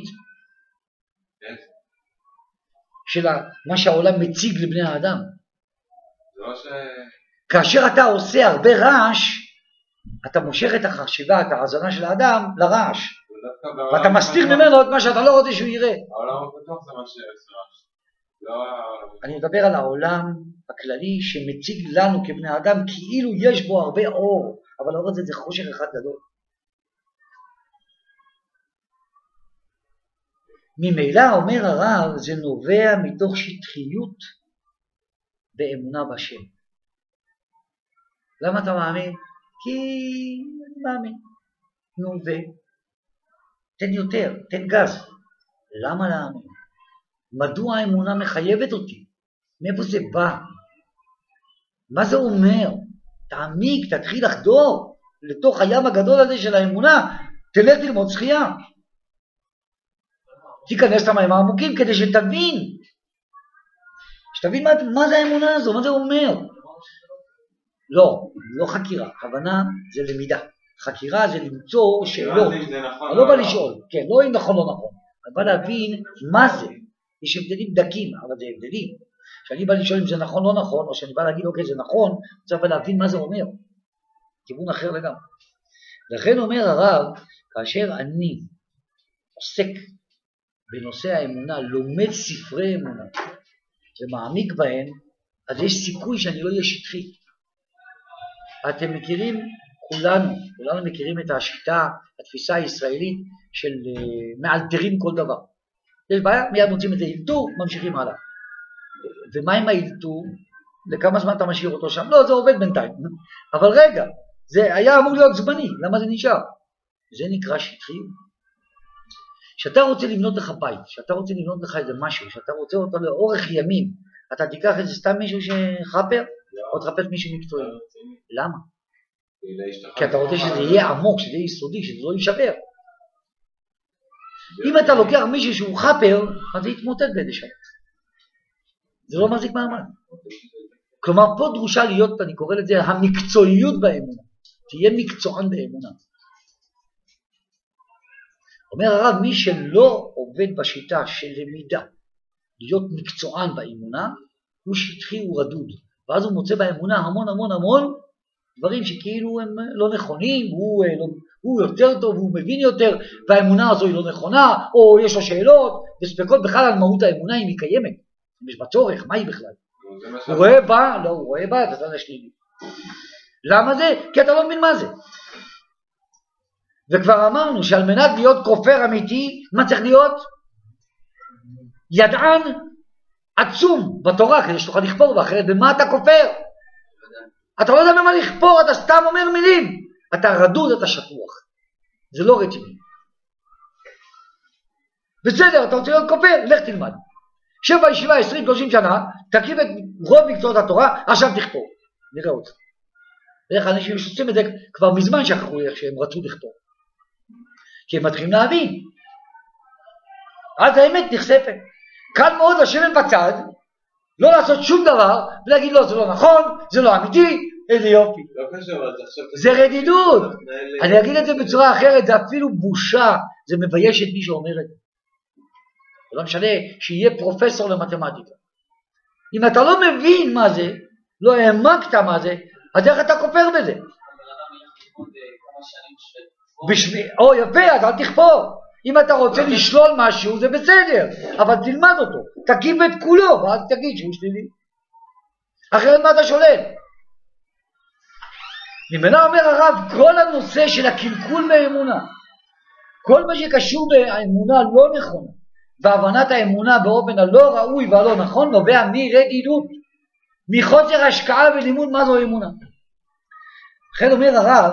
של מה שהעולם מציג לבני האדם. ש... כאשר אתה עושה הרבה רעש, אתה מושך את החשיבה, את ההאזנה של האדם לרעש. ואתה מסתיר ממנו את מה שאתה לא רוצה שהוא יראה. העולם הפתוח זה מה שיש רעש. אני מדבר על העולם הכללי שמציג לנו כבני אדם כאילו יש בו הרבה אור, אבל האור הזה זה חושך אחד גדול. ממילא אומר הרב, זה נובע מתוך שטחיות באמונה בשם. למה אתה מאמין? כי אני מאמין. נו ו... תן יותר, תן גז. למה להאמין? מדוע האמונה מחייבת אותי? מאיפה זה בא? מה זה אומר? תעמיק, תתחיל לחדור לתוך הים הגדול הזה של האמונה, תלך ללמוד שחייה. תיכנס למים העמוקים כדי שתבין. שתבין מה, מה זה האמונה הזו, מה זה אומר. לא, לא חקירה, הבנה זה למידה. חקירה זה למצוא שאלות. אני לא בא לשאול, כן, לא אם נכון או נכון. אני בא להבין מה זה. יש הבדלים דקים, אבל זה הבדלים. כשאני בא לשאול אם זה נכון או לא נכון, או שאני בא להגיד אוקיי זה נכון, צריך להבין מה זה אומר. כיוון אחר לגמרי. לכן אומר הרב, כאשר אני עוסק בנושא האמונה, לומד ספרי אמונה, ומעמיק בהם, אז יש סיכוי שאני לא אהיה שטחי. אתם מכירים, כולנו, כולנו מכירים את השיטה, התפיסה הישראלית של uh, מאלתרים כל דבר. יש בעיה, מיד מוצאים את האלתור, ממשיכים הלאה. ומה עם האלתור? לכמה זמן אתה משאיר אותו שם? לא, זה עובד בינתיים. אבל רגע, זה היה אמור להיות זמני, למה זה נשאר? זה נקרא שטחיות. שאתה רוצה לבנות לך בית, שאתה רוצה לבנות לך איזה משהו, שאתה רוצה אותו לאורך ימים, אתה תיקח איזה סתם מישהו שחפר, או תחפש מישהו מקצועי. למה? כי אתה רוצה שזה יהיה עמוק, שזה יהיה יסודי, שזה לא יישבר. אם אתה לוקח מישהו שהוא חפר, אז זה יתמוטט באיזה שעה. זה לא מחזיק מעמד. כלומר, פה דרושה להיות, אני קורא לזה, המקצועיות באמונה. תהיה מקצוען באמונה. אומר הרב, מי שלא עובד בשיטה של למידה, להיות מקצוען באמונה, הוא שטחי, הוא רדוד. ואז הוא מוצא באמונה המון המון המון דברים שכאילו הם לא נכונים, הוא, הוא יותר טוב, הוא מבין יותר, והאמונה הזו היא לא נכונה, או יש לו שאלות, וספקות בכלל על מהות האמונה אם היא קיימת. אם יש בצורך, מה היא בכלל? הוא רואה בה, לא, הוא רואה בה את הצד השלילי. למה זה? כי אתה לא מבין מה זה. וכבר אמרנו שעל מנת להיות כופר אמיתי, מה צריך להיות? ידען עצום בתורה כדי שתוכל לכפור, ואחרת במה אתה כופר? אתה לא יודע במה לכפור, אתה סתם אומר מילים, אתה רדוד, אתה שטוח, זה לא רציני. בסדר, אתה רוצה להיות כופר, לך תלמד. שב בישיבה עשרים שלושים שנה, תקיף את רוב מקצועות התורה, עכשיו תכפור. נראה אותך. ואיך אנשים שעושים את זה כבר מזמן שכחו איך שהם רצו לכפור. כי הם מתחילים להבין. אז האמת נחשפת. קל מאוד לשבת בצד, לא לעשות שום דבר, ולהגיד לא, זה לא נכון, זה לא אמיתי, איזה יופי. לא קשור, אז עכשיו... זה רדידות. אני אגיד את זה בצורה אחרת, זה אפילו בושה, זה מבייש את מי שאומר את זה. זה לא משנה שיהיה פרופסור למתמטיקה. אם אתה לא מבין מה זה, לא העמקת מה זה, אז איך אתה כופר בזה? בשביל... או יפה, אז אל תכפור. אם אתה רוצה לשלול משהו, זה בסדר, אבל תלמד אותו, תקיף את כולו, ואז תגיד שהוא שלילי. אחרת מה אתה שולל? ממנה אומר הרב, כל הנושא של הקלקול באמונה, כל מה שקשור באמונה לא נכונה, והבנת האמונה באופן הלא ראוי והלא נכון, נובע מרדידות, מחוסר השקעה ולימוד מה זו אמונה. לכן אומר הרב,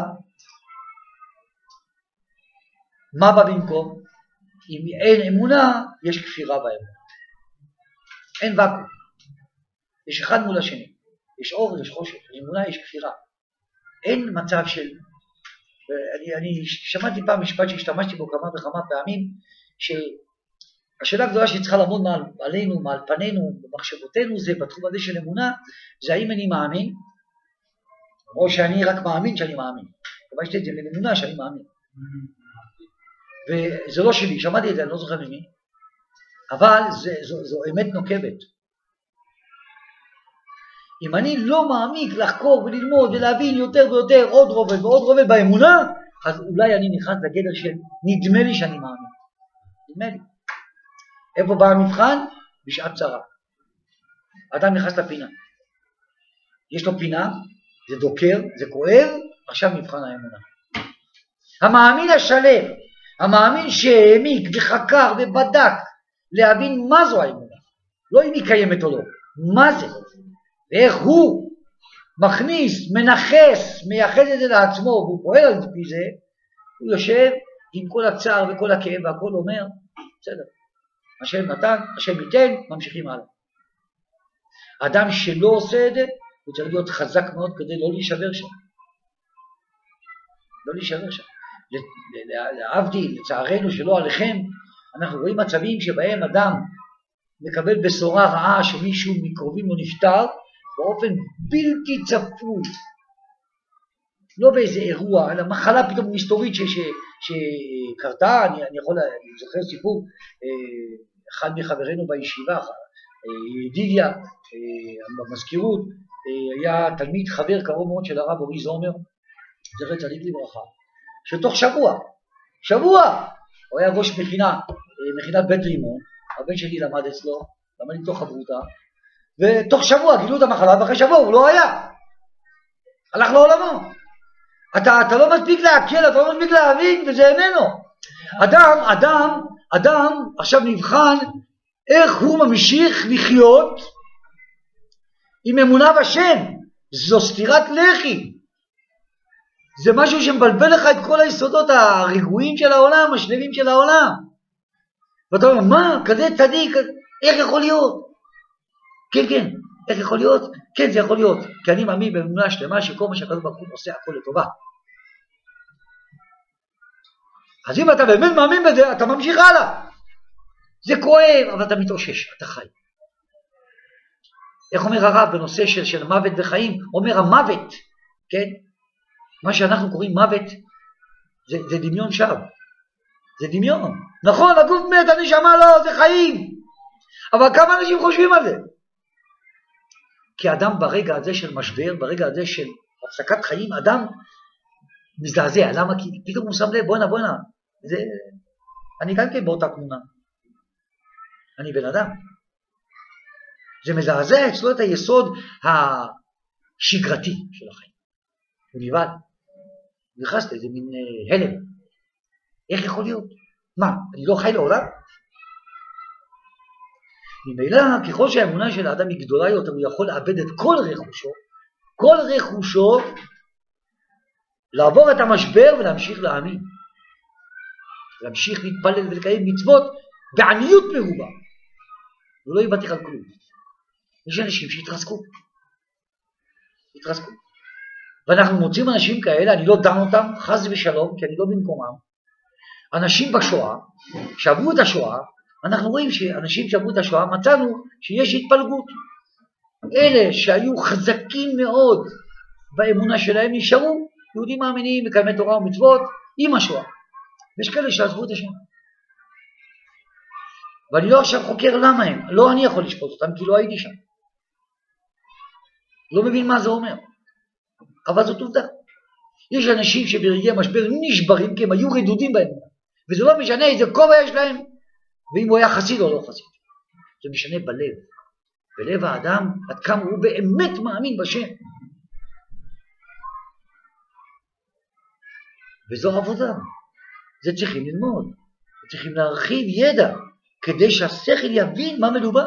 מה בא במקום? אם אין אמונה, יש כפירה באמונה. אין וקום. יש אחד מול השני. יש אור, יש חושך. באמונה יש כפירה. אין מצב של... אני, אני שמעתי פעם משפט שהשתמשתי בו כמה וכמה פעמים, שהשאלה הגדולה שצריכה לעמוד מעל, עלינו, מעל פנינו, במחשבותינו, זה בתחום הזה של אמונה, זה האם אני מאמין, או שאני רק מאמין שאני מאמין. אבל יש את זה לאמונה שאני מאמין. וזה לא שלי, שמעתי את זה, אני לא זוכר ממי, אבל זה, זו, זו אמת נוקבת. אם אני לא מעמיק לחקור וללמוד ולהבין יותר ויותר עוד רובד ועוד רובד באמונה, אז אולי אני נכנס לגדר של נדמה לי שאני מאמין. נדמה לי. איפה בא המבחן? בשעת צרה. אדם נכנס לפינה. יש לו פינה, זה דוקר, זה כואב, עכשיו מבחן האמונה. המאמין השלם, המאמין שהעמיק וחקר ובדק להבין מה זו האמונה, לא אם היא קיימת או לא, מה זה, ואיך הוא מכניס, מנחס, מייחד את זה לעצמו והוא פועל על פי זה, הוא יושב עם כל הצער וכל הכאב והכל אומר, בסדר, השם נתן, השם ייתן, ממשיכים הלאה. אדם שלא עושה את זה, הוא צריך להיות חזק מאוד כדי לא להישבר שם. לא להישבר שם. להבדיל, לצערנו שלא עליכם, אנחנו רואים מצבים שבהם אדם מקבל בשורה רעה שמישהו מקרובים לו נפטר באופן בלתי צפוי, לא באיזה אירוע, אלא מחלה פתאום מסתורית שקרתה. אני, אני יכול, אני זוכר סיפור, אחד מחברינו בישיבה, ידידיה, במזכירות, היה תלמיד חבר קרוב מאוד של הרב אורי זומר, זכר צדיק לברכה, שתוך שבוע, שבוע, הוא היה ראש מכינה, מכינת בית רימון, הבן שלי למד אצלו, למד איתו חברותה, ותוך שבוע גילו את המחלה, ואחרי שבוע הוא לא היה, הלך לעולמו. אתה, אתה לא מספיק להקל, אתה לא מספיק להבין, וזה איננו. אדם, אדם, אדם עכשיו נבחן איך הוא ממשיך לחיות עם אמונה בשם. זו סתירת לחי. זה משהו שמבלבל לך את כל היסודות הרגועים של העולם, השלבים של העולם. ואתה אומר, מה? כזה צדיק, איך יכול להיות? כן, כן, איך יכול להיות? כן, זה יכול להיות. כי אני מאמין באמונה שלמה שכל מה שהקדוש ברוך הוא עושה הכל לטובה. אז אם אתה באמת מאמין בזה, אתה ממשיך הלאה. זה כואב, אבל אתה מתאושש, אתה חי. איך אומר הרב בנושא של, של מוות וחיים? אומר המוות, כן? מה שאנחנו קוראים מוות, זה, זה דמיון שווא. זה דמיון. נכון, הגוף מת, אני שמע לא, זה חיים. אבל כמה אנשים חושבים על זה? כי אדם ברגע הזה של משבר, ברגע הזה של הפסקת חיים, אדם מזדעזע. למה? כי פתאום הוא שם לב, בואנה, בואנה. זה... אני גם כן באותה תמונה. אני בן אדם. זה מזעזע אצלו את היסוד השגרתי של החיים. הוא נבעל. נכנס לאיזה מין אה, הלם. איך יכול להיות? מה, אני לא חי לעולם? ממילא, ככל שהאמונה של האדם היא גדולה יותר, הוא יכול לאבד את כל רכושו, כל רכושו, לעבור את המשבר ולהמשיך להאמין. להמשיך להתפלל ולקיים מצוות בעניות מרובה. הוא לא יבטיח על כלום. יש אנשים שהתרסקו. התרסקו. ואנחנו מוצאים אנשים כאלה, אני לא דן אותם, חס ושלום, כי אני לא במקומם. אנשים בשואה, שעברו את השואה, אנחנו רואים שאנשים שעברו את השואה, מצאנו שיש התפלגות. אלה שהיו חזקים מאוד באמונה שלהם נשארו, יהודים מאמינים, מקיימי תורה ומצוות, עם השואה. יש כאלה שעזבו את השם. ואני לא עכשיו חוקר למה הם, לא אני יכול לשפוט אותם, כי לא הייתי שם. לא מבין מה זה אומר. אבל זאת עובדה. יש אנשים שברגעי המשבר נשברים, כי הם היו רדודים באמונה. וזה לא משנה איזה כובע יש להם, ואם הוא היה חסיד או לא חסיד. זה משנה בלב. בלב האדם, עד כמה הוא באמת מאמין בשם. וזו עבודה. זה צריכים ללמוד. צריכים להרחיב ידע, כדי שהשכל יבין מה מדובר.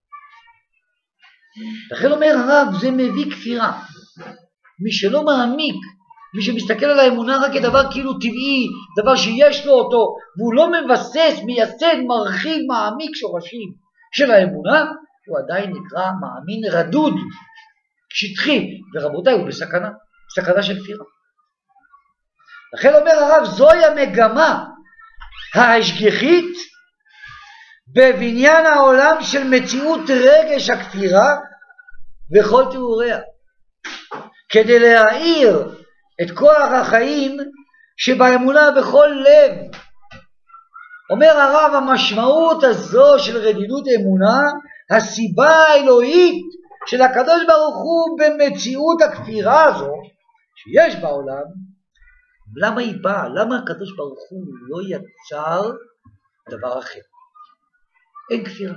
לכן אומר הרב, זה מביא כפירה. מי שלא מעמיק, מי שמסתכל על האמונה רק כדבר כאילו טבעי, דבר שיש לו אותו, והוא לא מבסס, מייסד, מרחיב, מעמיק שורשים של האמונה, הוא עדיין נקרא מאמין רדוד, שטחי, ורבותיי, הוא בסכנה, בסכנה של כפירה. לכן אומר הרב, זוהי המגמה ההשגחית בבניין העולם של מציאות רגש הכפירה וכל תיאוריה, כדי להאיר את כוח החיים שבאמונה בכל לב. אומר הרב, המשמעות הזו של רדידות אמונה, הסיבה האלוהית של הקדוש ברוך הוא במציאות הכפירה הזו שיש בעולם, למה היא באה? למה הקדוש ברוך הוא לא יצר דבר אחר? אין כפירה.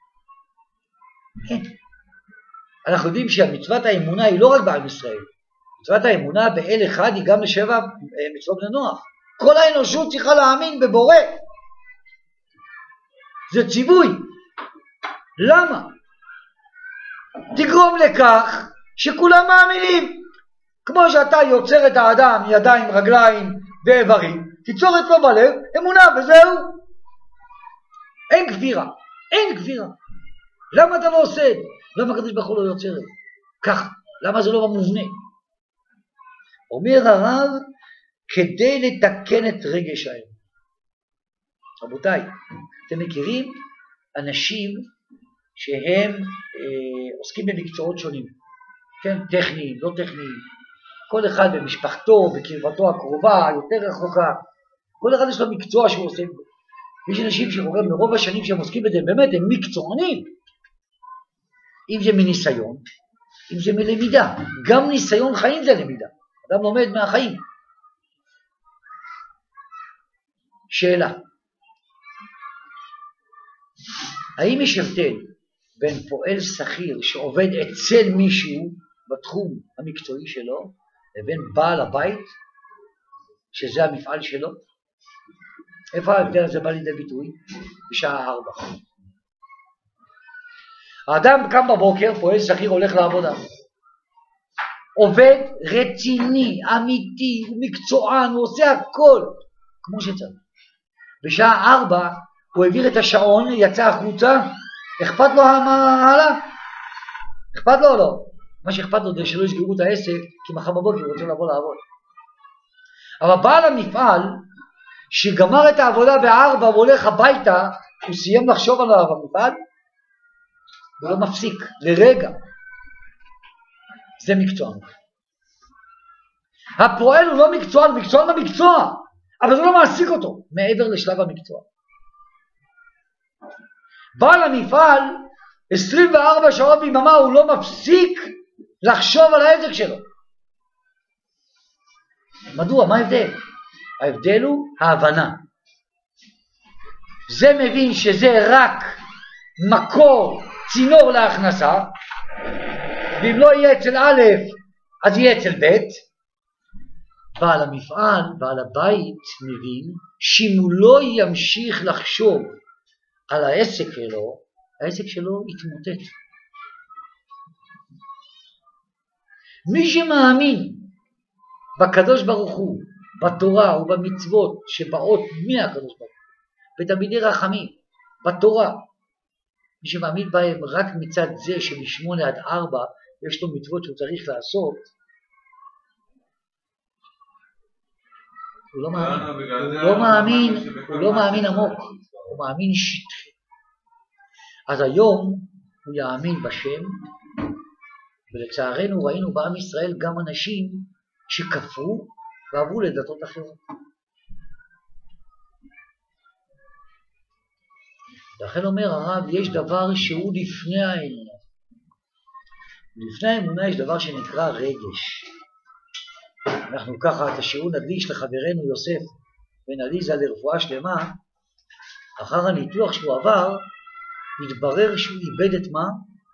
אין. אנחנו יודעים שהמצוות האמונה היא לא רק בעם ישראל. מצוות האמונה באל אחד היא גם לשבע מצוות בני נוח. כל האנושות צריכה להאמין בבורא. זה ציווי. למה? תגרום לכך שכולם מאמינים. כמו שאתה יוצר את האדם ידיים, רגליים ואיברים, תיצור אצלו בלב אמונה וזהו. אין כפירה. אין כפירה. למה אתה לא עושה את זה? למה הקדוש ברוך הוא לא יוצר את זה? ככה. למה זה לא במובנה? אומר הרב, כדי לתקן את רגש האמונה. רבותיי, אתם מכירים אנשים שהם אה, עוסקים במקצועות שונים, כן? טכניים, לא טכניים, כל אחד במשפחתו, בקרבתו הקרובה, יותר רחוקה, כל אחד יש לו מקצוע שהוא עושה בו. יש אנשים שרואים מרוב השנים שהם עוסקים בזה, באמת הם מקצוענים, אם זה מניסיון, אם זה מלמידה, גם ניסיון חיים זה למידה, אדם לומד מהחיים. שאלה, האם יש הבדל בין פועל שכיר שעובד אצל מישהו בתחום המקצועי שלו, לבין בעל הבית, שזה המפעל שלו? איפה ההבדל הזה בא לידי ביטוי? בשעה ארבע. האדם קם בבוקר, פועל שכיר, הולך לעבודה. עובד רציני, אמיתי, הוא מקצוען, הוא עושה הכל כמו שצריך. בשעה ארבע הוא העביר את השעון, יצא החוצה, אכפת לו מה הלאה? אכפת לו או לא? מה שאכפת לו זה שלא יסגרו את העסק, כי מחר בבוקר הוא רוצה לבוא לעבוד. אבל בעל המפעל, שגמר את העבודה בארבע והולך הביתה, הוא סיים לחשוב עליו במפעל, ולא מפסיק, לרגע. זה מקצוען. הפועל הוא לא מקצוען, הוא מקצוען במקצוע, אבל זה לא מעסיק אותו, מעבר לשלב המקצוע. בעל המפעל, עשרים וארבע שעות ביממה, הוא לא מפסיק לחשוב על העסק שלו. מדוע? מה ההבדל? ההבדל הוא ההבנה. זה מבין שזה רק מקור, צינור להכנסה, ואם לא יהיה אצל א', אז יהיה אצל ב'. בעל המפעל, בעל הבית, מבין שאם הוא לא ימשיך לחשוב על העסק שלו, העסק שלו יתמוטט. מי שמאמין בקדוש ברוך הוא, בתורה ובמצוות שבאות מהקדוש ברוך הוא, בתלמידי רחמים, בתורה, מי שמאמין בהם רק מצד זה שמשמונה עד ארבע יש לו מצוות שהוא צריך לעשות, הוא לא מאמין, הוא לא מאמין, הוא לא מאמין עמוק, הוא מאמין שטחי. אז היום הוא יאמין בשם, ולצערנו ראינו בעם ישראל גם אנשים שכפרו ועברו לדתות אחרות. לכן אומר הרב, יש דבר שהוא לפני האמונה. לפני האמונה יש דבר שנקרא רגש. אנחנו ככה את השיעור נקדיש לחברנו יוסף בן עליזה לרפואה שלמה. אחר הניתוח שהוא עבר, התברר שהוא איבד את מה?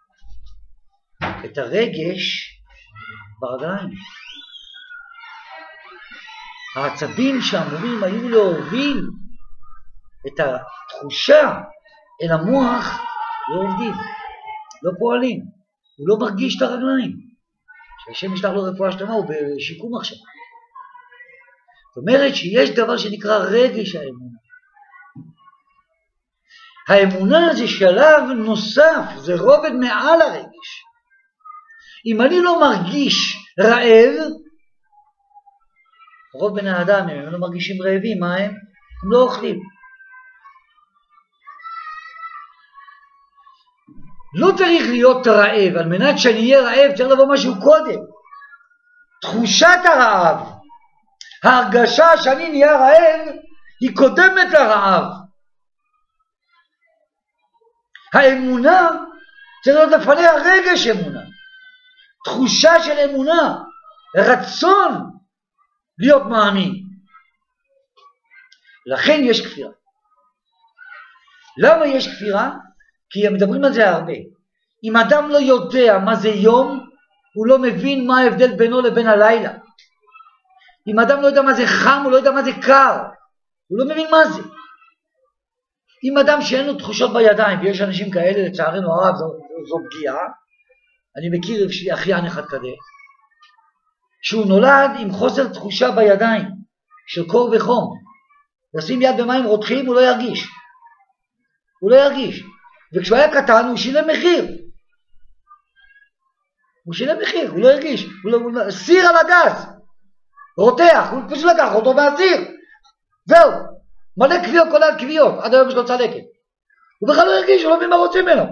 את הרגש ברגליים. העצבים שאמורים היו להוביל את התחושה אל המוח לא עובדים, לא פועלים, הוא לא מרגיש את הרגליים. שהשם ישלח לו רפואה שלמה, הוא בשיקום עכשיו. זאת אומרת שיש דבר שנקרא רגש האמונה. האמונה זה שלב נוסף, זה רובד מעל הרגש. אם אני לא מרגיש רעב, רוב בני האדם הם לא מרגישים רעבים, מה הם? הם לא אוכלים. לא צריך להיות רעב, על מנת שאני אהיה רעב צריך לבוא משהו קודם. תחושת הרעב, ההרגשה שאני נהיה רעב, היא קודמת לרעב. האמונה צריך להיות לפני הרגש אמונה. תחושה של אמונה, רצון להיות מאמין. לכן יש כפירה. למה יש כפירה? כי הם מדברים על זה הרבה. אם אדם לא יודע מה זה יום, הוא לא מבין מה ההבדל בינו לבין הלילה. אם אדם לא יודע מה זה חם, הוא לא יודע מה זה קר. הוא לא מבין מה זה. אם אדם שאין לו תחושות בידיים, ויש אנשים כאלה, לצערנו הרב, זו, זו פגיעה. אני מכיר שלי אחיין אחד כזה, שהוא נולד עם חוסר תחושה בידיים, של קור וחום. לשים יד במים רותחים, הוא לא ירגיש. הוא לא ירגיש. וכשהוא היה קטן, הוא שילם מחיר. הוא שילם מחיר, הוא לא הרגיש. הוא לא, הוא לא, סיר על הגז. רותח, הוא פשוט לקח אותו מהסיר. זהו. מלא קביעות, כל הקביעות. עד היום יש לו צלקת. הוא בכלל לא הרגיש, הוא לא מבין מה רוצים ממנו.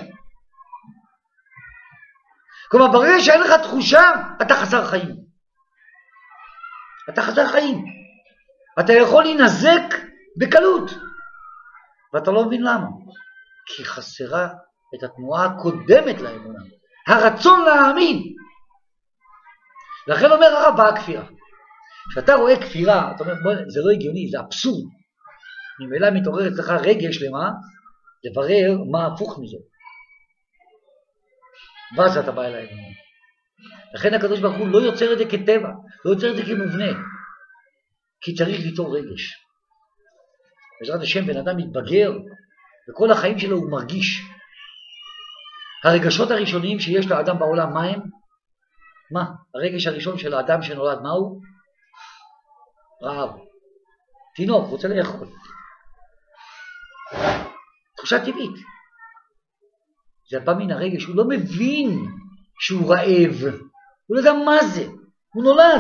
כלומר, ברגע שאין לך תחושה, אתה חסר חיים. אתה חסר חיים. אתה יכול להינזק בקלות. ואתה לא מבין למה. כי חסרה את התנועה הקודמת לאמונה. הרצון להאמין. לכן אומר הרב באה כפירה. כשאתה רואה כפירה, אתה אומר, בוא, זה לא הגיוני, זה אבסורד. ממילא מתעורר אצלך רגש למה? לברר מה הפוך מזה. ואז אתה בא אל האמונה. לכן הקדוש ברוך הוא לא יוצר את זה כטבע, לא יוצר את זה כמובנה. כי צריך ליצור רגש. בעזרת השם בן אדם מתבגר, וכל החיים שלו הוא מרגיש. הרגשות הראשוניים שיש לאדם בעולם, מה הם? מה? הרגש הראשון של האדם שנולד, מה הוא? רעב. תינוק, רוצה לאכול. תחושה טבעית. זה בא מן הרגש, הוא לא מבין שהוא רעב. הוא לא יודע מה זה. הוא נולד.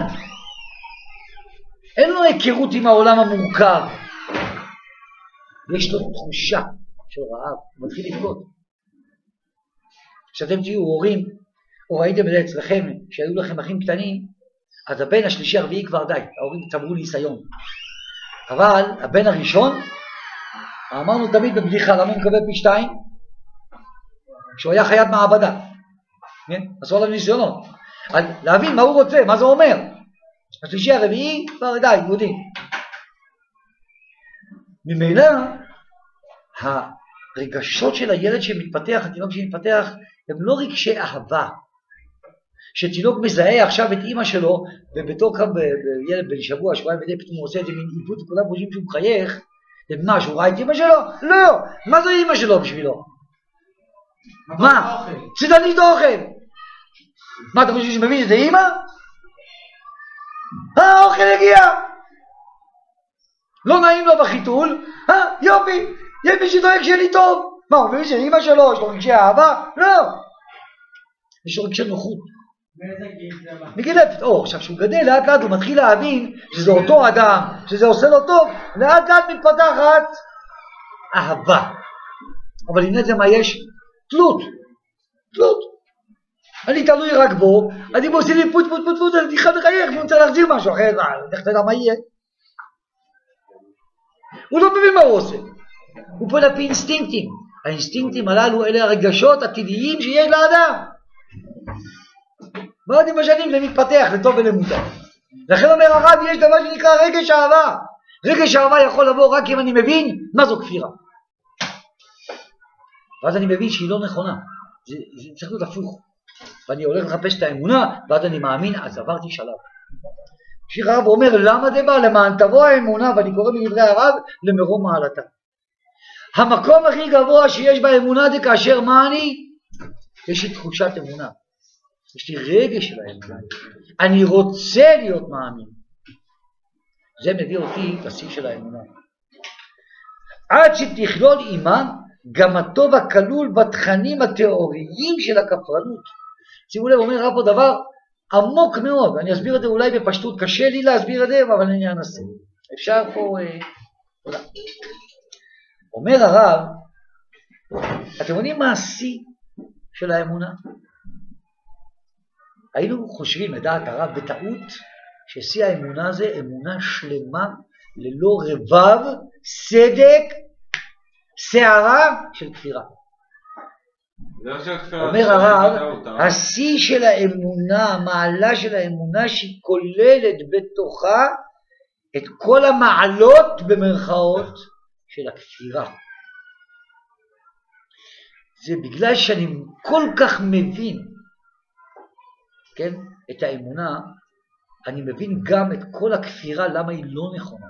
אין לו היכרות עם העולם המורכב. יש לו תחושה של רעב. הוא מתחיל לבכות. כשאתם תהיו הורים, או ראיתם את זה אצלכם, שהיו לכם אחים קטנים, אז הבן השלישי הרביעי כבר די. ההורים צברו ניסיון. אבל הבן הראשון, אמרנו תמיד בבדיחה, למה הוא מקבל פי שתיים? כשהוא היה חיית מעבדה. עשו עליו ניסיונות. אז להבין מה הוא רוצה, מה זה אומר. השלישי הרביעי, כבר די, יהודים. ממילא, הרגשות של הילד שמתפתח, התינוק שמתפתח, הם לא רגשי אהבה. שתינוק מזהה עכשיו את אמא שלו, ובתור כאן בילד בן שבוע, שבועיים מדי פתאום הוא עושה את זה מין עיוות, וכולם חושבים שהוא מחייך, מה, שהוא ראה את אמא שלו? לא! מה זו אמא שלו בשבילו? מה? צידנית אוכל. מה, אתה חושב שמבין שזה אימא? אה, האוכל הגיע. לא נעים לו בחיתול, אה, יופי, יש מי שדואג שיהיה לי טוב. מה, הוא מבין שאימא שלו, יש לו רגשי אהבה? לא. יש לו רגשי נוחות. באיזה גיל זה מה? מגיל אפס. או, עכשיו שהוא גדל, לאט לאט הוא מתחיל להבין שזה אותו אדם, שזה עושה לו טוב, לאט לאט מתפתחת אהבה. אבל הנה זה מה יש? תלות. תלות. אני תלוי רק בו, אני מוסיף לי פוט פוט פוט פוט, אני תיכף לחייך, והוא רוצה להחזיר משהו אחר, איך אתה יודע מה יהיה? הוא לא מבין מה הוא עושה. הוא פועל לפי אינסטינקטים. האינסטינקטים הללו אלה הרגשות הטבעיים שיש לאדם. ועוד עם השנים זה מתפתח לטוב ולמוטב. לכן אומר הרב, יש דבר שנקרא רגש אהבה. רגש אהבה יכול לבוא רק אם אני מבין מה זו כפירה. ואז אני מבין שהיא לא נכונה. זה, זה צריך להיות הפוך. ואני הולך לחפש את האמונה, ואז אני מאמין, אז עברתי שלב. שיר הרב אומר, למה זה בא? למען תבוא האמונה, ואני קורא מדברי הרב, למרום מעלתה. המקום הכי גבוה שיש באמונה זה כאשר מה אני? יש לי תחושת אמונה. יש לי רגש של האמונה. אני רוצה להיות מאמין. זה מביא אותי לשיא של האמונה. עד שתכלול עימה גם הטוב הכלול בתכנים התיאוריים של הכפרנות. שימו לב, אומר הרב פה דבר עמוק מאוד. אני אסביר את זה אולי בפשטות. קשה לי להסביר את זה, אבל אני אנסה. אפשר פה... אה, תודה. אומר הרב, אתם יודעים מה השיא של האמונה? היינו חושבים לדעת הרב בטעות ששיא האמונה זה אמונה שלמה ללא רבב, סדק, שערה של כפירה. אומר הרב, השיא של האמונה, המעלה של האמונה שהיא כוללת בתוכה את כל המעלות במרכאות של הכפירה. זה בגלל שאני כל כך מבין, כן, את האמונה, אני מבין גם את כל הכפירה למה היא לא נכונה.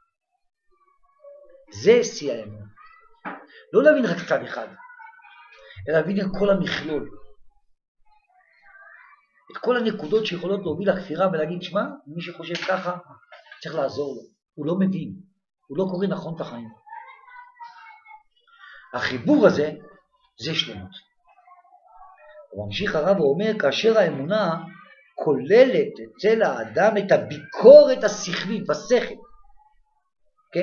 זה שיא האמונה. לא להבין רק צד אחד, אלא להבין את כל המכלול. את כל הנקודות שיכולות להוביל לכפירה ולהגיד, שמה, מי שחושב ככה, צריך לעזור לו. הוא לא מבין, הוא לא קורא נכון את החיים. החיבור הזה, זה שלמות. הוא ממשיך הרב ואומר, כאשר האמונה כוללת אצל האדם את הביקורת השכלית בשכל, כן?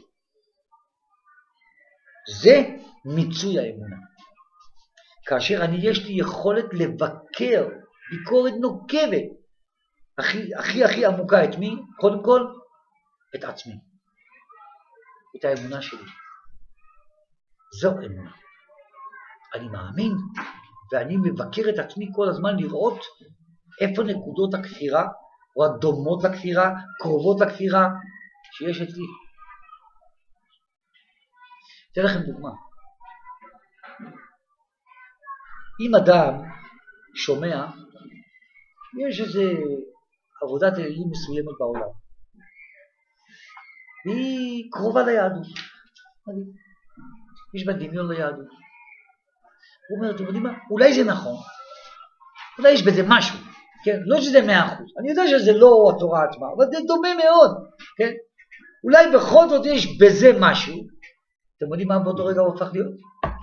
זה מיצוי האמונה. כאשר אני יש לי יכולת לבקר ביקורת נוקבת, הכי הכי הכי עמוקה את מי? קודם כל, את עצמי. את האמונה שלי. זו אמונה. אני מאמין, ואני מבקר את עצמי כל הזמן לראות איפה נקודות הכפירה, או הדומות לכפירה, קרובות לכפירה, שיש אצלי. אתן לכם דוגמה. אם אדם שומע, יש איזו עבודת אלילים מסוימת בעולם, והיא קרובה ליהדות. יש בה דמיון ליהדות. הוא אומר, אתם יודעים מה? אולי זה נכון. אולי יש בזה משהו. כן? לא שזה מאה אחוז. אני יודע שזה לא התורה עצמה, אבל זה דומה מאוד. כן? אולי בכל זאת יש בזה משהו. אתם יודעים מה באותו רגע הוא הופך להיות?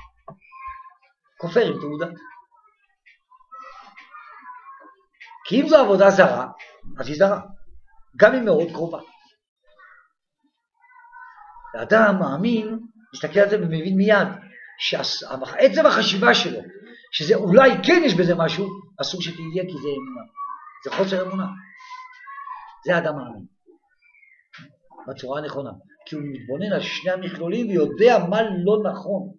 כופר עם תעודה. כי אם זו עבודה זרה, אז היא זרה. גם היא מאוד קרובה. האדם מאמין, מסתכל על זה ומבין מיד, שעצם החשיבה שלו, שזה אולי כן יש בזה משהו, אסור שתהיה כי זה אמונה. זה חוסר אמונה. זה האדם מאמין. בצורה הנכונה. כי הוא מתבונן על שני המכלולים ויודע מה לא נכון.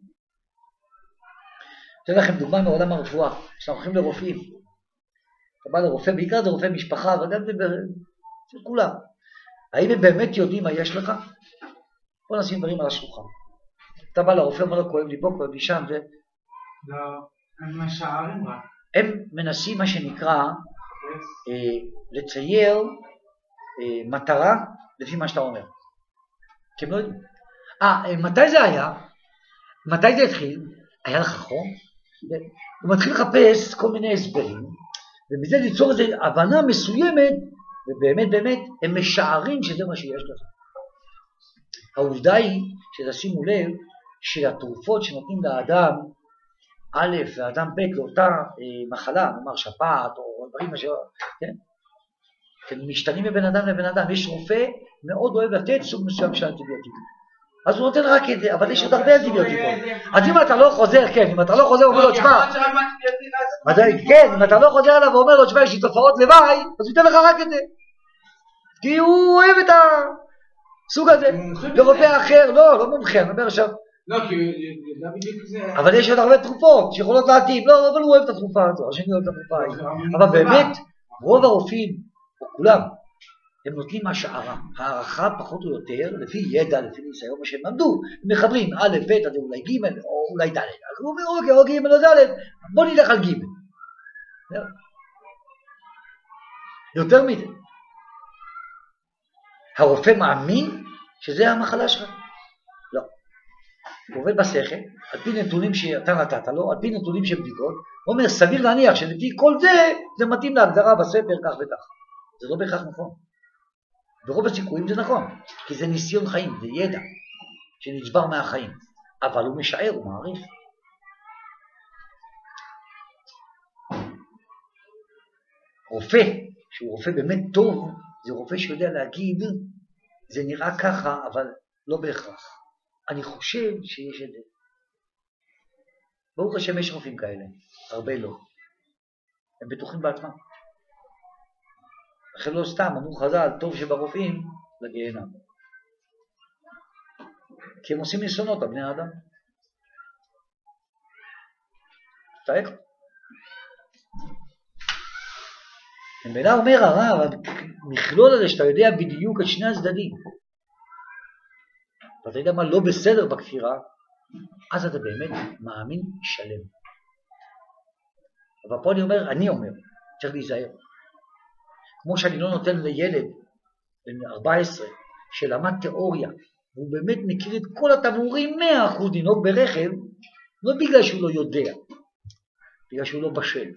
אתן לכם דוגמה מעולם הרפואה. כשאנחנו הולכים לרופאים. אתה בא לרופא, בעיקר זה רופא משפחה, וגם זה של כולם. האם הם באמת יודעים מה יש לך? בוא נשים דברים על השולחן. אתה בא לרופא, אומר לו, כואב לי פה, כואב לי שם, ו... לא, הם משערים רק. הם מנסים מה שנקרא אה, לצייר אה, מטרה לפי מה שאתה אומר. כי הם לא יודעים. אה, מתי זה היה? מתי זה התחיל? היה לך חום? הוא מתחיל לחפש כל מיני הסברים, ובזה ליצור איזו הבנה מסוימת, ובאמת באמת הם משערים שזה מה שיש לך. העובדה היא שתשימו לב שהתרופות שנותנים לאדם א' ואדם ב' לאותה אה, מחלה, נאמר שפעת או דברים משהו, כן? הם משתנים מבן אדם לבן אדם. יש רופא מאוד אוהב לתת סוג מסוים של אנטיביוטיקה. אז הוא נותן רק את זה, אבל יש עוד הרבה אנטיביוטיקות. אז אם אתה לא חוזר, כן, אם אתה לא חוזר ואומר לו, תשמע, כן, אם אתה לא חוזר אליו ואומר לו, תשמע, יש לי תופעות לוואי, אז הוא ייתן לך רק את זה. כי הוא אוהב את הסוג הזה. ורופא אחר, לא, לא מומחה, אני אומר עכשיו. לא, כי הוא יודע בדיוק זה... אבל יש עוד הרבה תרופות שיכולות להתאים, לא, אבל הוא אוהב את התרופה הזו, השני אוהב את התרופה הזו. אבל באמת, רוב הרופאים, או כולם, הם נותנים השערה, הערכה פחות או יותר, לפי ידע, לפי ניסיון, מה שהם למדו, הם מחברים א', ב', עד אולי ג' או אולי ד'. אז הוא אומר, אוקיי, או ג' או ד', בוא נלך על ג'. יותר מזה. הרופא מאמין שזה המחלה שלך? לא. הוא עובד בשכל, על פי נתונים שאתה נתת לו, על פי נתונים של בדיקות, הוא אומר, סביר להניח שלפי כל זה, זה מתאים להגדרה בספר כך וכך. זה לא בהכרח נכון. ברוב הסיכויים זה נכון, כי זה ניסיון חיים, זה ידע שנצבר מהחיים, אבל הוא משער, הוא מעריך. רופא, שהוא רופא באמת טוב, זה רופא שיודע להגיד, זה נראה ככה, אבל לא בהכרח. אני חושב שיש את זה. ברוך השם יש רופאים כאלה, הרבה לא. הם בטוחים בעצמם. לכן לא סתם, אמרו חז"ל, טוב שברופאים לגיהנם. כי הם עושים ניסיונות על בני האדם. תאק. ממילא אומר הרב, המכלול הזה שאתה יודע בדיוק את שני הצדדים, ואתה יודע מה לא בסדר בכפירה, אז אתה באמת מאמין שלם. אבל פה אני אומר, אני אומר, צריך להיזהר. כמו שאני לא נותן לילד בן ארבע עשרה שלמד תיאוריה, והוא באמת מכיר את כל התמורים מאה אחוז לנהוג ברכב, לא בגלל שהוא לא יודע, בגלל שהוא לא בשל.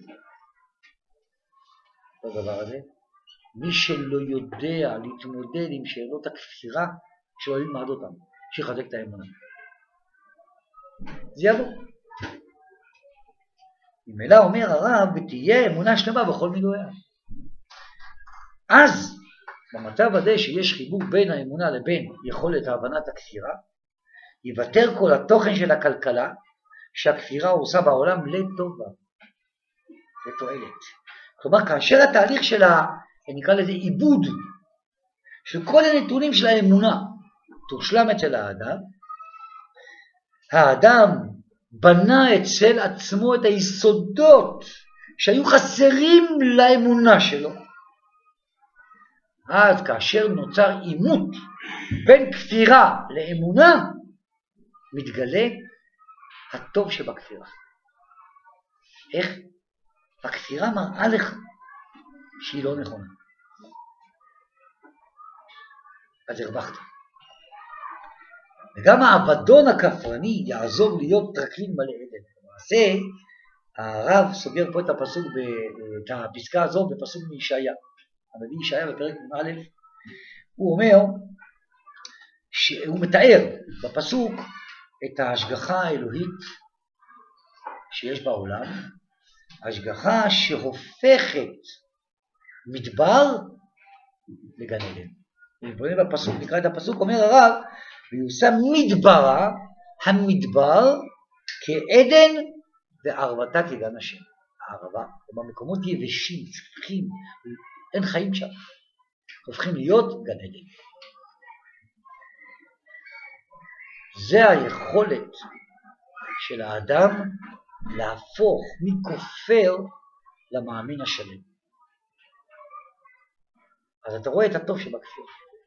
בדבר הזה, מי שלא יודע להתמודד עם שאלות הכפירה, שלא ילמד אותם, שיחזק את האמונה. זה יבוא. ממילא אומר הרב, ותהיה אמונה שלמה בכל מילואיה. אז, במצב הזה שיש חיבור בין האמונה לבין יכולת הבנת הכפירה, יוותר כל התוכן של הכלכלה שהכפירה עושה בעולם לטובה, לתועלת. כלומר, כאשר התהליך של ה... נקרא לזה עיבוד, של כל הנתונים של האמונה, תושלם אצל האדם, האדם בנה אצל עצמו את היסודות שהיו חסרים לאמונה שלו. אז כאשר נוצר עימות בין כפירה לאמונה, מתגלה הטוב שבכפירה. איך? הכפירה מראה לך שהיא לא נכונה. אז הרווחת. וגם האבדון הכפרני יעזור להיות טרקלין מלא עדן. למעשה, הרב סוגר פה את הפסוק, את הפסקה הזו בפסוק מישעיה. הנביא ישעיה בפרק א', הוא אומר, שהוא מתאר בפסוק את ההשגחה האלוהית שיש בעולם, השגחה שהופכת מדבר לגן עדן. ובואי בפסוק, נקרא את הפסוק, אומר הרב, ויושם מדברה, המדבר כעדן וערבתה כגן השם. הערבה, במקומות יבשים, צפחים, אין חיים שם, הופכים להיות גן עדן. זה היכולת של האדם להפוך מכופר למאמין השלם. אז אתה רואה את הטוב שבכפיר.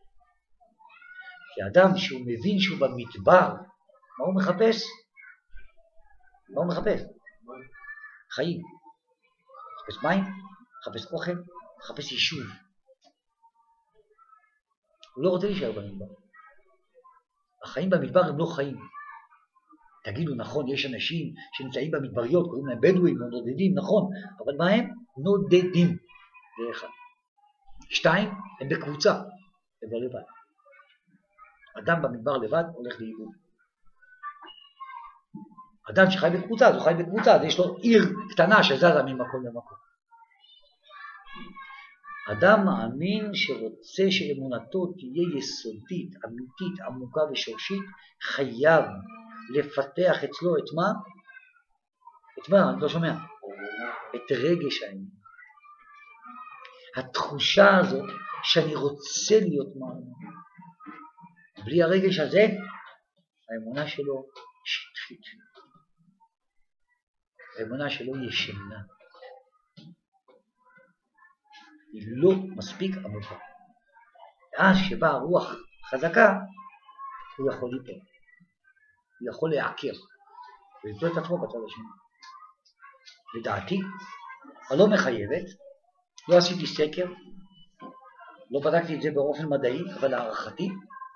כי אדם שהוא מבין שהוא במדבר, מה הוא מחפש? מה הוא מחפש? חיים. מחפש מים, מחפש אוכל, מחפש יישוב. הוא לא רוצה להישאר במדבר. החיים במדבר הם לא חיים. תגידו, נכון, יש אנשים שנמצאים במדבריות, קוראים להם בדואים, או נודדים, נכון, אבל מה הם? נודדים. זה אחד. שתיים, הם בקבוצה, הם לא לבד. אדם במדבר לבד הולך לאיבוד. אדם שחי בקבוצה, אז הוא חי בקבוצה, אז יש לו עיר קטנה שזזה ממקום למקום. אדם מאמין שרוצה שאמונתו תהיה יסודית, אמיתית, עמוקה ושורשית, חייב לפתח אצלו את מה? את מה? אני לא שומע. את רגש האמונה. התחושה הזאת שאני רוצה להיות מאמין. בלי הרגש הזה, האמונה שלו שטחית. האמונה שלו ישנה. היא לא מספיק עמוקה. ואז שבאה הרוח חזקה, הוא יכול ליפול. הוא יכול להעקר. ולמצוא את עצמו בצד השני. לדעתי, הלא מחייבת, לא עשיתי סקר, לא בדקתי את זה באופן מדעי, אבל להערכתי,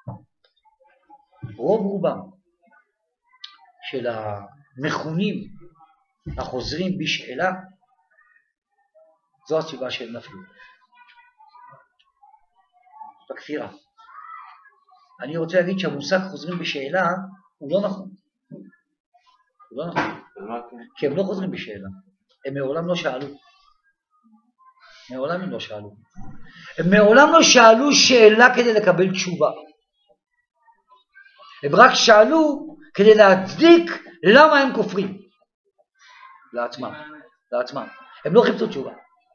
רוב רובם של המכונים החוזרים בשאלה, זו הסיבה שהם נפלו. בכפירה. אני רוצה להגיד שהמושג חוזרים בשאלה הוא לא נכון. הוא לא נכון. כי הם לא חוזרים בשאלה. הם מעולם לא שאלו. מעולם הם לא שאלו. הם מעולם לא שאלו שאלה כדי לקבל תשובה. הם רק שאלו כדי להצדיק למה הם כופרים. לעצמם. לעצמם. הם לא חיפשו תשובה.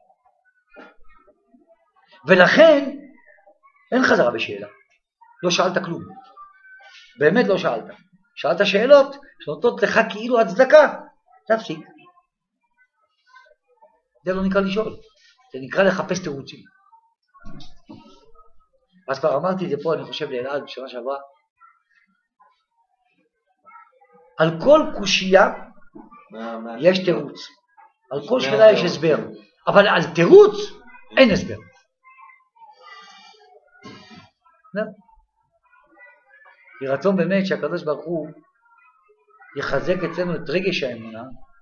ולכן אין חזרה בשאלה. לא שאלת כלום. באמת לא שאלת. שאלת שאלות שנותנות לך כאילו הצדקה. תפסיק. זה לא נקרא לשאול. זה נקרא לחפש תירוצים. אז כבר אמרתי את זה פה, אני חושב לאלעד בשנה שעברה. על כל קושייה יש תירוץ. על כל שאלה יש הסבר. אבל על תירוץ אין הסבר. היא רצון באמת שהקדוש ברוך הוא יחזק אצלנו את רגש האמונה,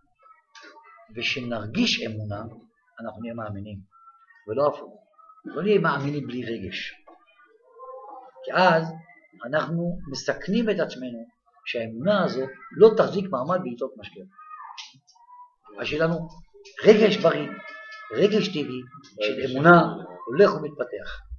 ושנרגיש אמונה, אנחנו נהיה מאמינים, ולא הפוך. לא נהיה מאמינים בלי רגש. כי אז אנחנו מסכנים את עצמנו שהאמונה הזו לא תחזיק מעמד בעיתות משבר. אז שיהיה לנו רגש בריא, רגש טבעי, של אמונה הולך ומתפתח.